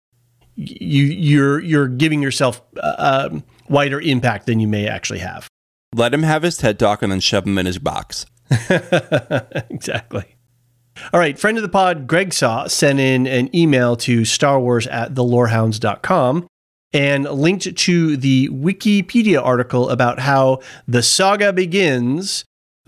giving yourself wider impact than you may actually have. Let him have his TED Talk and then shove him in his box. Exactly. All right, friend of the pod, Greg Saw, sent in an email to starwars@thelorehounds.com and linked to the Wikipedia article about how the saga begins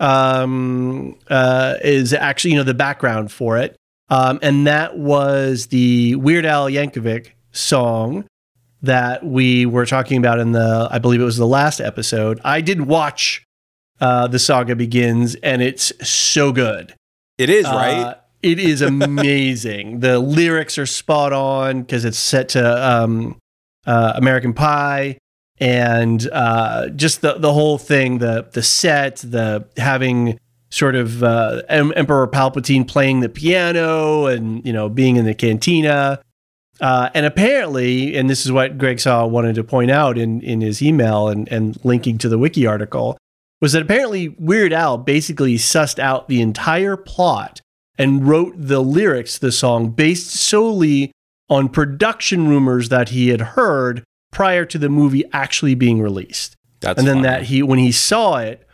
is actually, the background for it. And that was the Weird Al Yankovic song that we were talking about in I believe it was the last episode. I did watch The Saga Begins, and it's so good. It is, right? It is amazing. The lyrics are spot on because it's set to American Pie, and just the whole thing, the set, the having sort of Emperor Palpatine playing the piano, and being in the cantina, and apparently, and this is what Greg Saw wanted to point out in his email and linking to the wiki article, was that apparently Weird Al basically sussed out the entire plot and wrote the lyrics to the song based solely on production rumors that he had heard prior to the movie actually being released. And then when he saw it,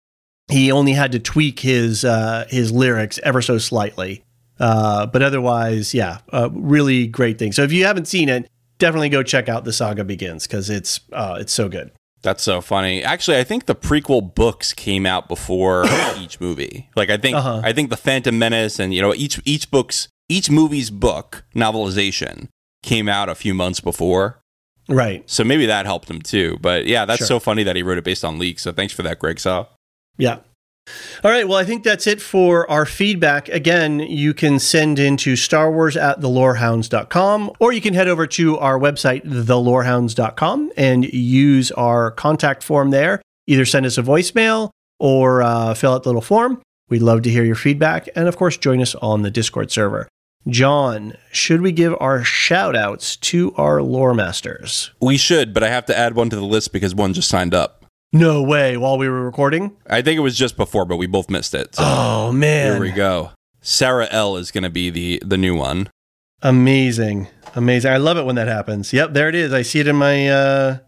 he only had to tweak his lyrics ever so slightly. But otherwise, really great thing. So if you haven't seen it, definitely go check out The Saga Begins, because it's so good. That's so funny. Actually, I think the prequel books came out before each movie. Like I think the Phantom Menace and each movie's book novelization came out a few months before. Right. So maybe that helped him too. But yeah, that's so funny that he wrote it based on leaks. So thanks for that, Greg Saw. Yeah. All right, well, I think that's it for our feedback. Again, you can send in to starwars@thelorehounds.com, or you can head over to our website, thelorehounds.com, and use our contact form there. Either send us a voicemail or fill out the little form. We'd love to hear your feedback, and of course, join us on the Discord server. John, should we give our shout-outs to our lore masters? We should, but I have to add one to the list because one just signed up. No way, while we were recording? I think it was just before, but we both missed it. So oh, man. Here we go. Sarah L. is going to be the new one. Amazing. I love it when that happens. Yep, there it is. I see it in my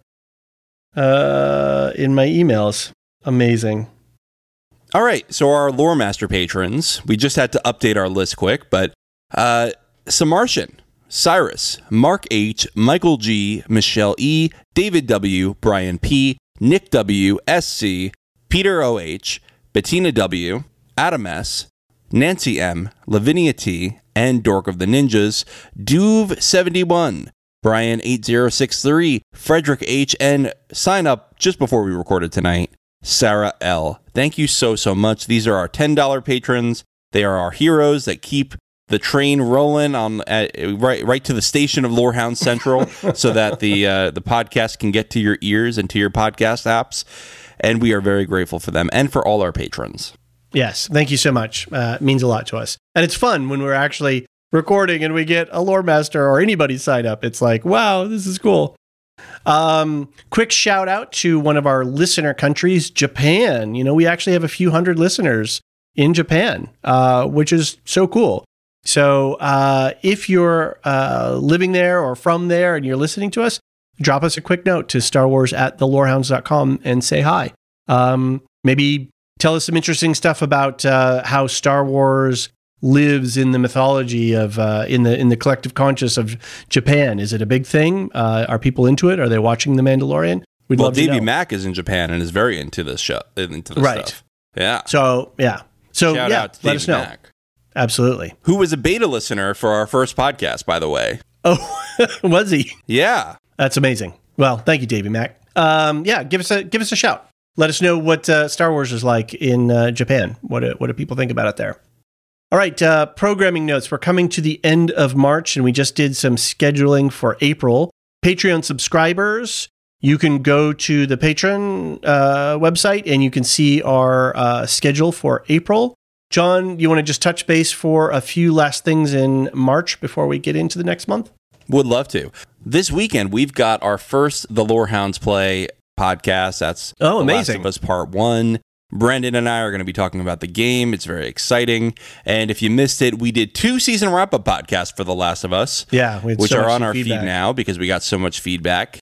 emails. Amazing. All right, so our Lore Master patrons, we just had to update our list quick, but Samartian, Cyrus, Mark H., Michael G., Michelle E., David W., Brian P., Nick W., SC, Peter OH, Bettina W., Adam S., Nancy M., Lavinia T., and Dork of the Ninjas, Duve71, Brian 8063, Frederick H., and sign up just before we recorded tonight, Sarah L. Thank you so much. These are our $10 patrons. They are our heroes that keep the train rolling on right to the station of Lorehound Central, so that the podcast can get to your ears and to your podcast apps. And we are very grateful for them and for all our patrons. Yes, thank you so much. It means a lot to us. And it's fun when we're actually recording and we get a lore master or anybody sign up. It's like, wow, this is cool. Quick shout out to one of our listener countries, Japan. We actually have a few hundred listeners in Japan, which is so cool. So if you're living there or from there and you're listening to us, drop us a quick note to starwars@thelorehounds.com and say hi. Maybe tell us some interesting stuff about how Star Wars lives in the mythology of in the collective conscious of Japan? Is it a big thing? Are people into it? Are they watching The Mandalorian? We'd love to Davey know. Mack is in Japan and is very into this show, into this stuff. Yeah. So Shout out to let us know. Mack, Absolutely. who was a beta listener for our first podcast, by the way. Oh, was he? Yeah. That's amazing. Well, thank you, Davey Mack. Give us a shout. Let us know what Star Wars is like in Japan. What do people think about it there? All right, programming notes. We're coming to the end of March, and we just did some scheduling for April. Patreon subscribers, you can go to the Patreon website, and you can see our schedule for April. John, you want to just touch base for a few last things in March before we get into the next month? Would love to. This weekend, we've got our first The Lorehounds Play podcast. That's amazing. The Last of Us Part 1. Brendan and I are going to be talking about the game. It's very exciting. And if you missed it, we did 2 season wrap-up podcasts for The Last of Us. Yeah. Which are on our feed now because we got so much feedback.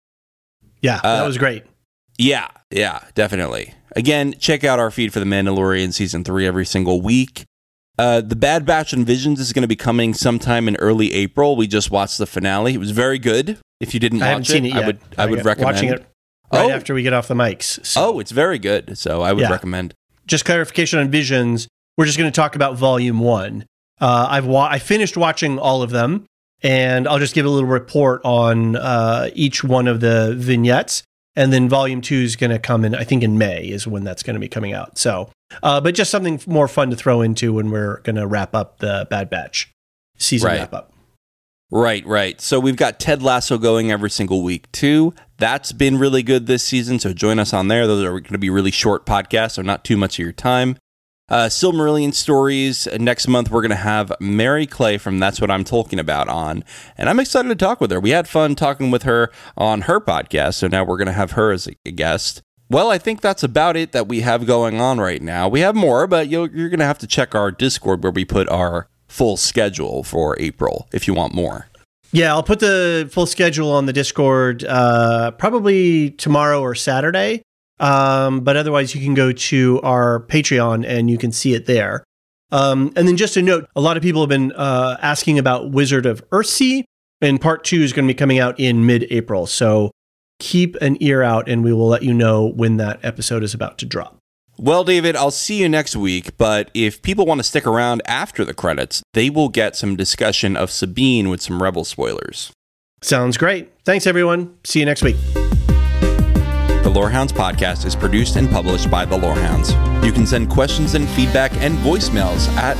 Yeah, that was great. Yeah, definitely. Again, check out our feed for The Mandalorian Season 3 every single week. The Bad Batch and Visions is going to be coming sometime in early April. We just watched the finale. It was very good. If you didn't watch it, I would recommend watching it right after we get off the mics. So. It's very good. So I would recommend. Just clarification on Visions. We're just going to talk about Volume 1. I finished watching all of them, and I'll just give a little report on each one of the vignettes. And then Volume 2 is going to come in, I think in May is when that's going to be coming out. So, but just something more fun to throw into when we're going to wrap up the Bad Batch season wrap up. Right. So we've got Ted Lasso going every single week too. That's been really good this season. So join us on there. Those are going to be really short podcasts, so not too much of your time. Silmarillion stories. Next month, we're going to have Mary Clay from That's What I'm Talking About on. And I'm excited to talk with her. We had fun talking with her on her podcast. So now we're going to have her as a guest. Well, I think that's about it that we have going on right now. We have more, but you're going to have to check our Discord where we put our full schedule for April if you want more. Yeah, I'll put the full schedule on the Discord probably tomorrow or Saturday. But otherwise, you can go to our Patreon and you can see it there. And then just a note, a lot of people have been asking about Wizard of Earthsea, and part 2 is going to be coming out in mid-April. So keep an ear out and we will let you know when that episode is about to drop. Well, David, I'll see you next week, but if people want to stick around after the credits, they will get some discussion of Sabine with some Rebel spoilers. Sounds great. Thanks, everyone. See you next week. The Lorehounds podcast is produced and published by The Lorehounds. You can send questions and feedback and voicemails at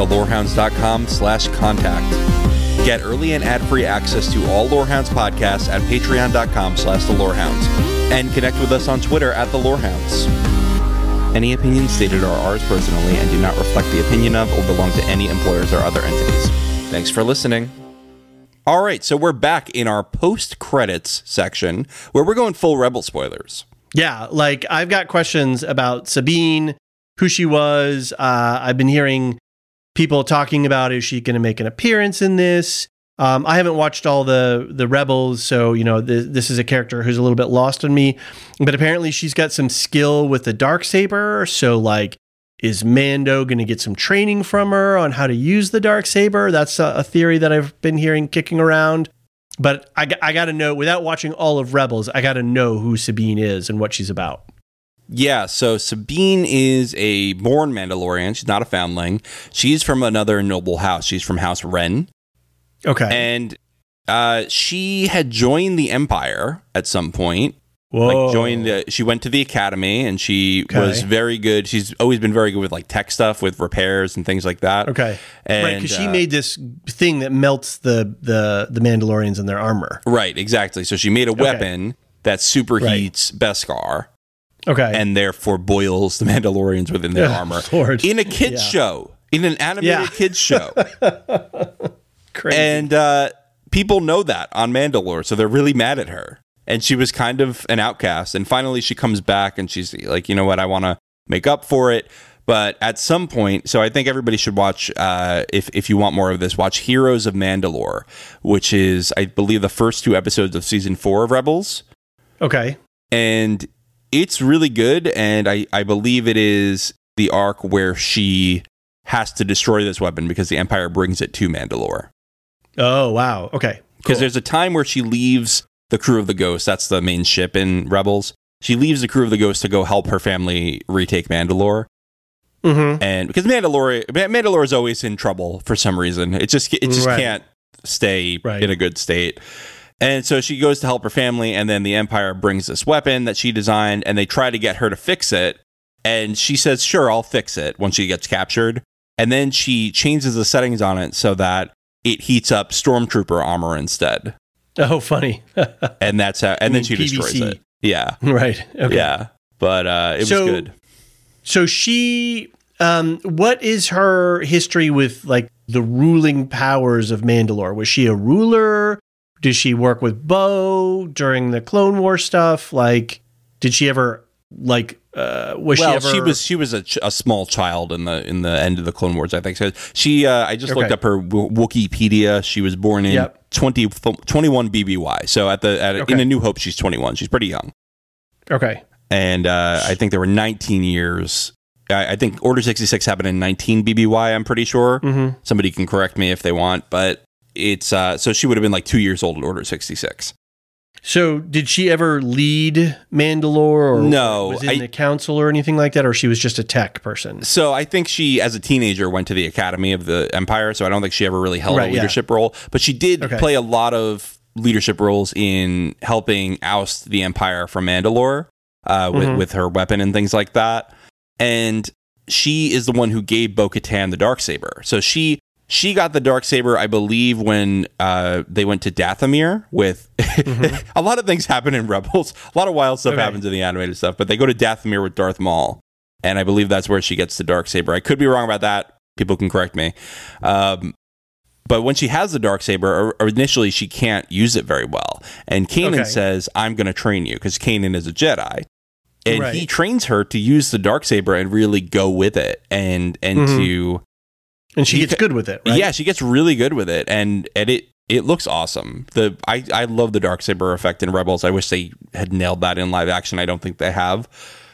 thelorehounds.com/contact. Get early and ad-free access to all Lorehounds podcasts at patreon.com/thelorehounds. And connect with us on Twitter at The Lorehounds. Any opinions stated are ours personally and do not reflect the opinion of or belong to any employers or other entities. Thanks for listening. All right, so we're back in our post-credits section where we're going full Rebel spoilers. Yeah, like I've got questions about Sabine, who she was. I've been hearing people talking about, is she going to make an appearance in this? I haven't watched all the Rebels, so, you know, this is a character who's a little bit lost on me. But apparently she's got some skill with the Darksaber, so, like, is Mando going to get some training from her on how to use the Darksaber? That's a theory that I've been hearing kicking around. But I got to know, without watching all of Rebels, I got to know who Sabine is and what she's about. Yeah, so Sabine is a born Mandalorian. She's not a foundling. She's from another noble house. She's from House Wren. Okay. And she had joined the Empire at some point. Whoa. Like she went to the academy and she was very good. She's always been very good with like tech stuff, with repairs and things like that. Okay. And, right, because she made this thing that melts the Mandalorians in their armor. Right, exactly. So she made a weapon that superheats Beskar. Okay. And therefore boils the Mandalorians within their armor. Lord. In a kid's show. In an animated kids show. Crazy. And people know that on Mandalore, so they're really mad at her. And she was kind of an outcast. And finally she comes back and she's like, you know what, I want to make up for it. But at some point, so I think everybody should watch, if you want more of this, watch Heroes of Mandalore, which is, I believe, the first 2 episodes of season 4 of Rebels. Okay. And it's really good. And I believe it is the arc where she has to destroy this weapon because the Empire brings it to Mandalore. Oh, wow. Okay. Because Cool. there's a time where she leaves the crew of the Ghost. That's the main ship in Rebels. She leaves the crew of the Ghost to go help her family retake Mandalore. Mm-hmm. And because Mandalore is always in trouble for some reason. It just Right. can't stay Right. in a good state. And so she goes to help her family, and then the Empire brings this weapon that she designed, and they try to get her to fix it. And she says, sure, I'll fix it when she gets captured. And then she changes the settings on it so that it heats up Stormtrooper armor instead. Oh, funny. And that's how, and then mean she destroys PVC. it. Yeah. Right. Okay. Yeah. But it was good. So she, what is her history with like the ruling powers of Mandalore? Was she a ruler? Did she work with Bo during the Clone War stuff? Like, did she ever she was a small child in the end of the Clone Wars, I think. So she, I just looked up her Wikipedia. She was born in 21 BBY. So in A New Hope, she's 21. She's pretty young. Okay. And I think there were 19 years. I think Order 66 happened in 19 BBY, I'm pretty sure. Mm-hmm. Somebody can correct me if they want, but it's so she would have been like 2 years old at Order 66. So did she ever lead Mandalore or was in the council or anything like that, or she was just a tech person? So I think she, as a teenager, went to the Academy of the Empire, so I don't think she ever really held a leadership role, but she did play a lot of leadership roles in helping oust the Empire from Mandalore with her weapon and things like that. And she is the one who gave Bo-Katan the Darksaber. So she got the Darksaber, I believe, when they went to Dathomir with... a lot of things happen in Rebels. A lot of wild stuff happens in the animated stuff, but they go to Dathomir with Darth Maul. And I believe that's where she gets the Darksaber. I could be wrong about that. People can correct me. But when she has the Darksaber, initially she can't use it very well. And Kanan says, I'm going to train you, because Kanan is a Jedi. And he trains her to use the Darksaber and really go with it. And to... And she gets good with it, right? Yeah, she gets really good with it, and it looks awesome. I love the Darksaber effect in Rebels. I wish they had nailed that in live action. I don't think they have,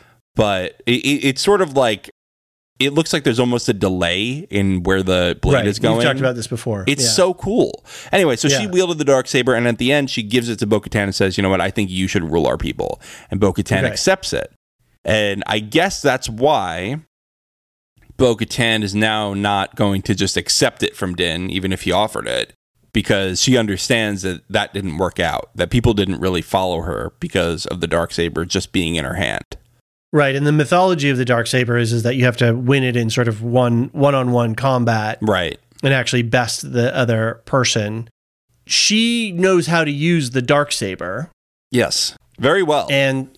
but it's sort of like it looks like there's almost a delay in where the blade is going. We've talked about this before. It's so cool. Anyway, so she wielded the Darksaber, and at the end, she gives it to Bo-Katan and says, "You know what? I think you should rule our people." And Bo-Katan accepts it, and I guess that's why Bo-Katan is now not going to just accept it from Din, even if he offered it, because she understands that didn't work out, that people didn't really follow her because of the Darksaber just being in her hand. Right, and the mythology of the Darksaber is that you have to win it in sort of one-on-one combat. Right. And actually best the other person. She knows how to use the Darksaber. Yes, very well. And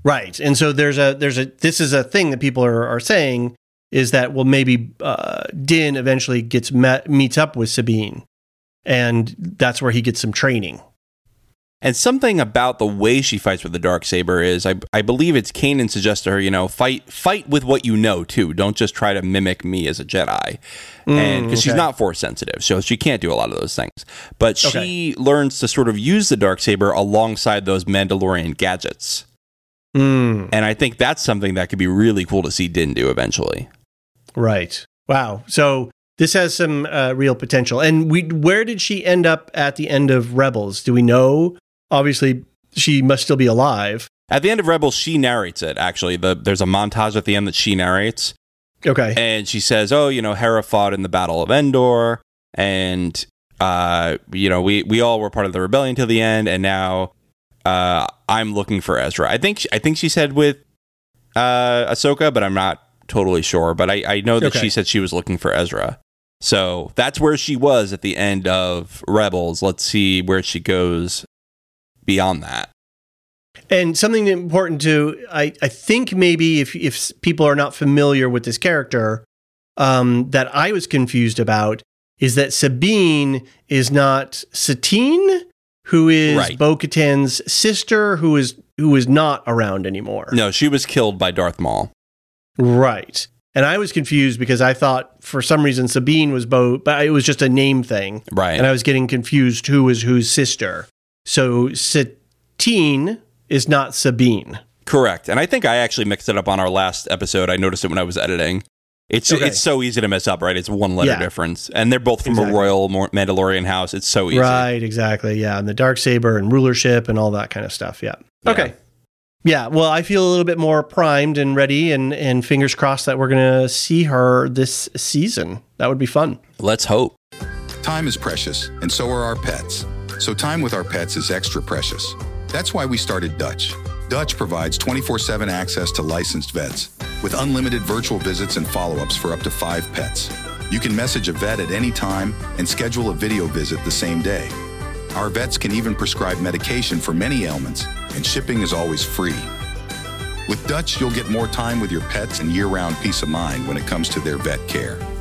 so this is a thing that people are saying, is that, well, maybe Din eventually meets up with Sabine, and that's where he gets some training. And something about the way she fights with the Darksaber is, I believe it's Kanan suggests to her, fight with what you know, too. Don't just try to mimic me as a Jedi. And because she's not Force sensitive, so she can't do a lot of those things. But she learns to sort of use the Darksaber alongside those Mandalorian gadgets. And I think that's something that could be really cool to see Din do eventually. Right. Wow. So this has some real potential. And where did she end up at the end of Rebels? Do we know? Obviously, she must still be alive. At the end of Rebels, she narrates it, actually. There's a montage at the end that she narrates. Okay. And she says, Hera fought in the Battle of Endor, and, we all were part of the rebellion till the end, and now I'm looking for Ezra. I think she said with Ahsoka, but I'm not totally sure, but I know that she said she was looking for Ezra. So that's where she was at the end of Rebels. Let's see where she goes beyond that. And something important to, I think maybe if people are not familiar with this character, that I was confused about is that Sabine is not Satine, who is Bo-Katan's sister, who is not around anymore. No, she was killed by Darth Maul. Right. And I was confused because I thought for some reason Sabine was but it was just a name thing. Right. And I was getting confused who was whose sister. So Satine is not Sabine. Correct. And I think I actually mixed it up on our last episode. I noticed it when I was editing. It's so easy to mess up, right? It's one letter difference. And they're both from a royal Mandalorian house. It's so easy. Right, exactly. Yeah. And the Darksaber and rulership and all that kind of stuff. Yeah. Okay. Yeah. Well, I feel a little bit more primed and ready and fingers crossed that we're going to see her this season. That would be fun. Let's hope. Time is precious, and so are our pets. So time with our pets is extra precious. That's why we started Dutch. Dutch provides 24/7 access to licensed vets with unlimited virtual visits and follow-ups for up to 5 pets. You can message a vet at any time and schedule a video visit the same day. Our vets can even prescribe medication for many ailments, and shipping is always free. With Dutch, you'll get more time with your pets and year-round peace of mind when it comes to their vet care.